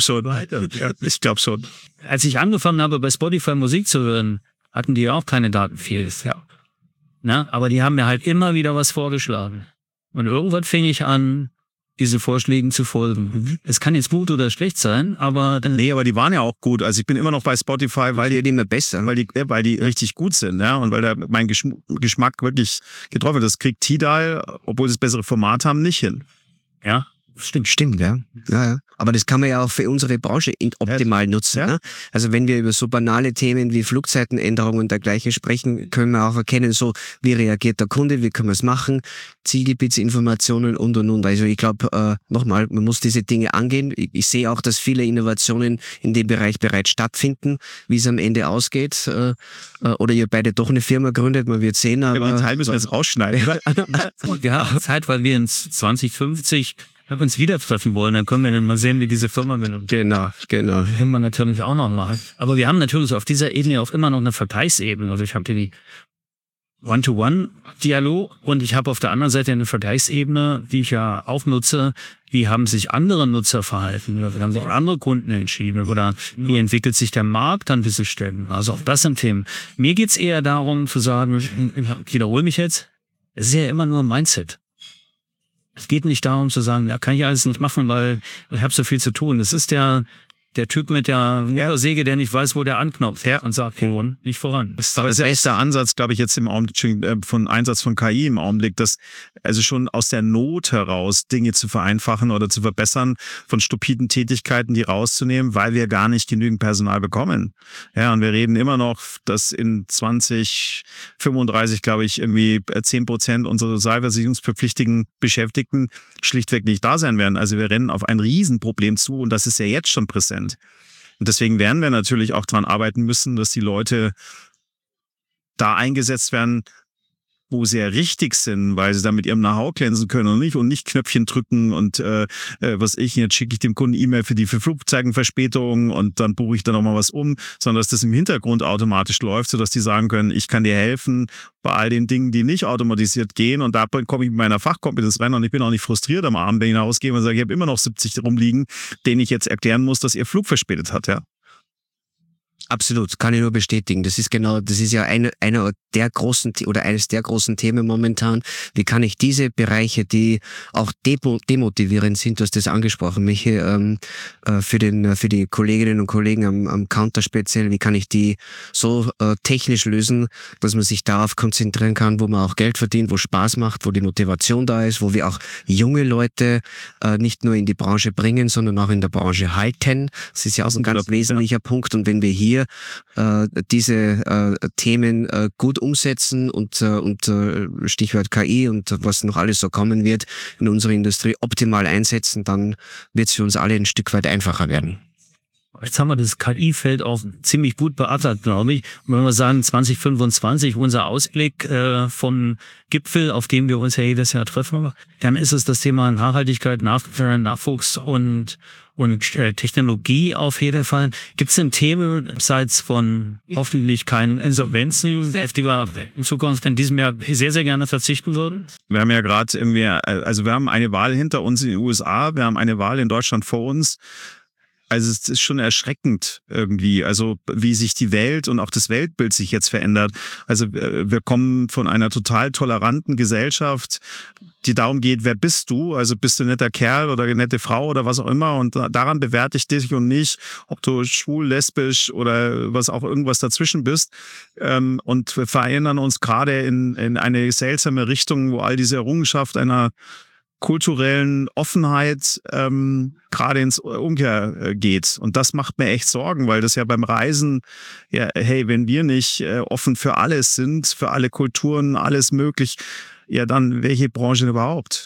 Als ich angefangen habe, bei Spotify Musik zu hören, hatten die auch keine Daten viel. Ja. Na, aber die haben mir halt immer wieder was vorgeschlagen. Und irgendwann fing ich an, diese Vorschlägen zu folgen. Es kann jetzt gut oder schlecht sein, aber nee, aber die waren ja auch gut. Also ich bin immer noch bei Spotify, weil die immer besser, weil die richtig gut sind, ja, und weil da mein Geschmack wirklich getroffen wird. Das kriegt Tidal, obwohl sie das bessere Format haben, nicht hin. Ja. Stimmt, ja. Ja. Aber das kann man ja auch für unsere Branche optimal nutzen. Ja. Ne? Also wenn wir über so banale Themen wie Flugzeitenänderungen und dergleichen sprechen, können wir auch erkennen, so wie reagiert der Kunde, wie können wir es machen, Zielgebietsinformationen und. Also ich glaube, nochmal, man muss diese Dinge angehen. Ich sehe auch, dass viele Innovationen in dem Bereich bereits stattfinden. Wie es am Ende ausgeht, oder ihr beide doch eine Firma gründet, man wird sehen. Aber einen Teil müssen wir jetzt rausschneiden. Wir haben Zeit, weil wir in 2050 uns wieder treffen wollen, dann können wir dann mal sehen, wie diese Firma wird. Genau. Können wir natürlich auch noch mal. Aber wir haben natürlich auf dieser Ebene auch immer noch eine Vergleichsebene. Also ich habe die One-to-One-Dialog und ich habe auf der anderen Seite eine Vergleichsebene, die ich ja auch nutze. Wie haben sich andere Nutzer verhalten? Oder wie haben sich andere Kunden entschieden? Oder wie entwickelt sich der Markt an diesen Stellen? Also auch das sind Themen. Mir geht's eher darum zu sagen, ich wiederhole mich jetzt, es ist ja immer nur ein Mindset. Es geht nicht darum zu sagen, ja, kann ich alles nicht machen, weil ich habe so viel zu tun. Es ist der Typ mit der Säge, der nicht weiß, wo der anknopft, und sagt, nicht voran. Das ist der beste Ansatz, glaube ich, jetzt im Augenblick von Einsatz von KI im Augenblick, dass also schon aus der Not heraus Dinge zu vereinfachen oder zu verbessern, von stupiden Tätigkeiten die rauszunehmen, weil wir gar nicht genügend Personal bekommen. Ja, und wir reden immer noch, dass in 2035, glaube ich, irgendwie 10% unserer sozialversicherungspflichtigen Beschäftigten schlichtweg nicht da sein werden. Also wir rennen auf ein Riesenproblem zu und das ist ja jetzt schon präsent. Und deswegen werden wir natürlich auch daran arbeiten müssen, dass die Leute da eingesetzt werden, wo sie ja richtig sind, weil sie da mit ihrem Know-how glänzen können und nicht Knöpfchen drücken und jetzt schicke ich dem Kunden E-Mail für Flugzeugenverspätung und dann buche ich da nochmal was um, sondern dass das im Hintergrund automatisch läuft, sodass die sagen können, ich kann dir helfen bei all den Dingen, die nicht automatisiert gehen, und da komme ich mit meiner Fachkompetenz rein und ich bin auch nicht frustriert am Abend, wenn ich nach Hause gehe und sage, ich habe immer noch 70 rumliegen, denen ich jetzt erklären muss, dass ihr Flug verspätet hat, ja. Absolut, kann ich nur bestätigen. Das ist ja eines der großen Themen momentan. Wie kann ich diese Bereiche, die auch demotivierend sind, du hast das angesprochen, Michi, für die Kolleginnen und Kollegen am Counter speziell, wie kann ich die so technisch lösen, dass man sich darauf konzentrieren kann, wo man auch Geld verdient, wo Spaß macht, wo die Motivation da ist, wo wir auch junge Leute nicht nur in die Branche bringen, sondern auch in der Branche halten. Das ist ja auch ein ganz wesentlicher Punkt. Und wenn wir hier diese Themen gut umsetzen und Stichwort KI und was noch alles so kommen wird, in unserer Industrie optimal einsetzen, dann wird es für uns alle ein Stück weit einfacher werden. Jetzt haben wir das KI-Feld auch ziemlich gut beackert, glaube ich. Und wenn wir sagen 2025, unser Ausblick von Gipfel, auf dem wir uns ja jedes Jahr treffen, dann ist es das Thema Nachhaltigkeit, Nachwuchs und Technologie auf jeden Fall. Gibt es denn Themen, abseits von hoffentlich keinen Insolvenzen, auf die wir in Zukunft in diesem Jahr sehr, sehr gerne verzichten würden? Wir haben ja gerade wir haben eine Wahl hinter uns in den USA, wir haben eine Wahl in Deutschland vor uns. Also es ist schon erschreckend irgendwie, also wie sich die Welt und auch das Weltbild sich jetzt verändert. Also wir kommen von einer total toleranten Gesellschaft, die darum geht, wer bist du? Also bist du ein netter Kerl oder eine nette Frau oder was auch immer, und daran bewerte ich dich und nicht, ob du schwul, lesbisch oder was auch irgendwas dazwischen bist. Und wir verändern uns gerade in eine seltsame Richtung, wo all diese Errungenschaft einer kulturellen Offenheit gerade ins Umkehr geht. Und das macht mir echt Sorgen, weil das ja beim Reisen, ja, hey, wenn wir nicht offen für alles sind, für alle Kulturen, alles möglich, ja, dann welche Branche überhaupt?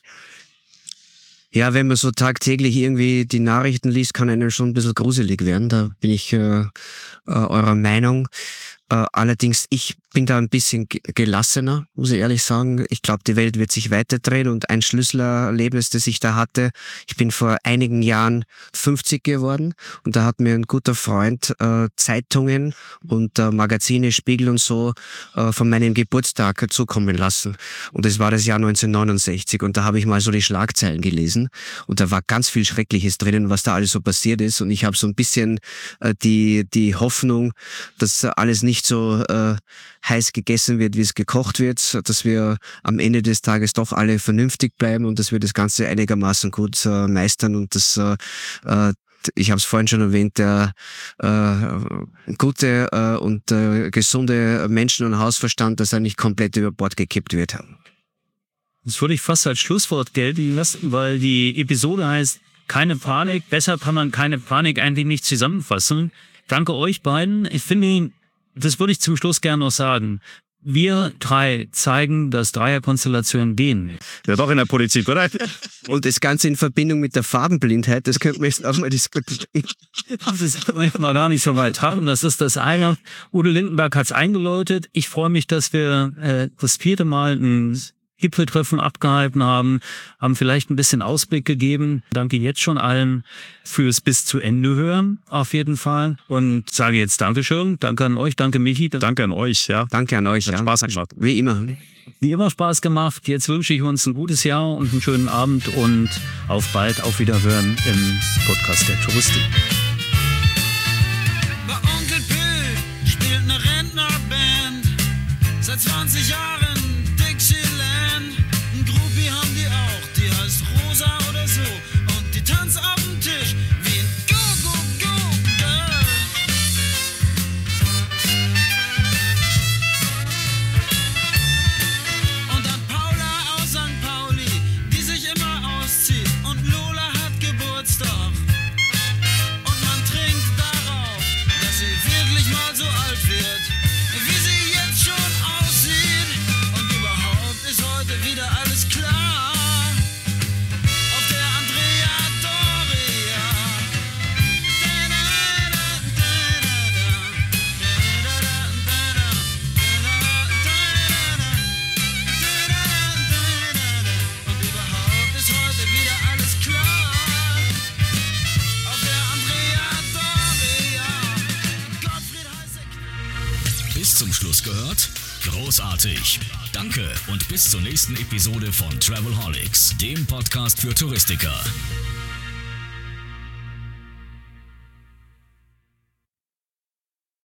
Ja, wenn man so tagtäglich irgendwie die Nachrichten liest, kann einem schon ein bisschen gruselig werden. Da bin ich eurer Meinung. Allerdings, ich bin da ein bisschen gelassener, muss ich ehrlich sagen. Ich glaube, die Welt wird sich weiterdrehen, und ein Schlüsselerlebnis, das ich da hatte, ich bin vor einigen Jahren 50 geworden, und da hat mir ein guter Freund Zeitungen und Magazine, Spiegel und so von meinem Geburtstag zukommen lassen. Und das war das Jahr 1969, und da habe ich mal so die Schlagzeilen gelesen, und da war ganz viel Schreckliches drinnen, was da alles so passiert ist, und ich habe so ein bisschen die Hoffnung, dass alles nicht so heiß gegessen wird, wie es gekocht wird, dass wir am Ende des Tages doch alle vernünftig bleiben und dass wir das Ganze einigermaßen gut meistern, und das ich habe es vorhin schon erwähnt, der gute und gesunde Menschen- und Hausverstand, dass er nicht komplett über Bord gekippt wird. Das würde ich fast als Schlusswort gelten lassen, weil die Episode heißt keine Panik. Besser kann man keine Panik eigentlich nicht zusammenfassen. Danke euch beiden. Ich finde, das würde ich zum Schluss gerne noch sagen. Wir drei zeigen, dass Dreierkonstellationen gehen. Ja, doch in der Politik, oder? Und das Ganze in Verbindung mit der Farbenblindheit, das könnten wir jetzt auch mal diskutieren. Das ist noch gar nicht so weit haben. Das ist das eine. Udo Lindenberg hat es eingeläutet. Ich freue mich, dass wir das 4. Mal ein Gipfeltreffen abgehalten haben vielleicht ein bisschen Ausblick gegeben. Danke jetzt schon allen fürs bis zu Ende hören, auf jeden Fall. Und sage jetzt Dankeschön. Danke an euch, danke Michi. Danke an euch, ja. Danke an euch. Hat Spaß gemacht. Wie immer. Wie immer Spaß gemacht. Jetzt wünsche ich uns ein gutes Jahr und einen schönen Abend und auf bald, auf Wiederhören im Podcast der Touristik. Bei Onkel Pö spielt eine Rentnerband seit 20 Jahren. Ein Groupie haben die auch, die heißt Rosa oder so. Und die tanzt auf dem Tisch wie ein Go-Go-Go-Girl. Und dann Paula aus St. Pauli, die sich immer auszieht. Und Lola hat Geburtstag. Und man trinkt darauf, dass sie wirklich mal so alt wird, wie sie jetzt schon aussieht. zum Schluss gehört? Großartig. Danke und bis zur nächsten Episode von Travelholics, dem Podcast für Touristiker.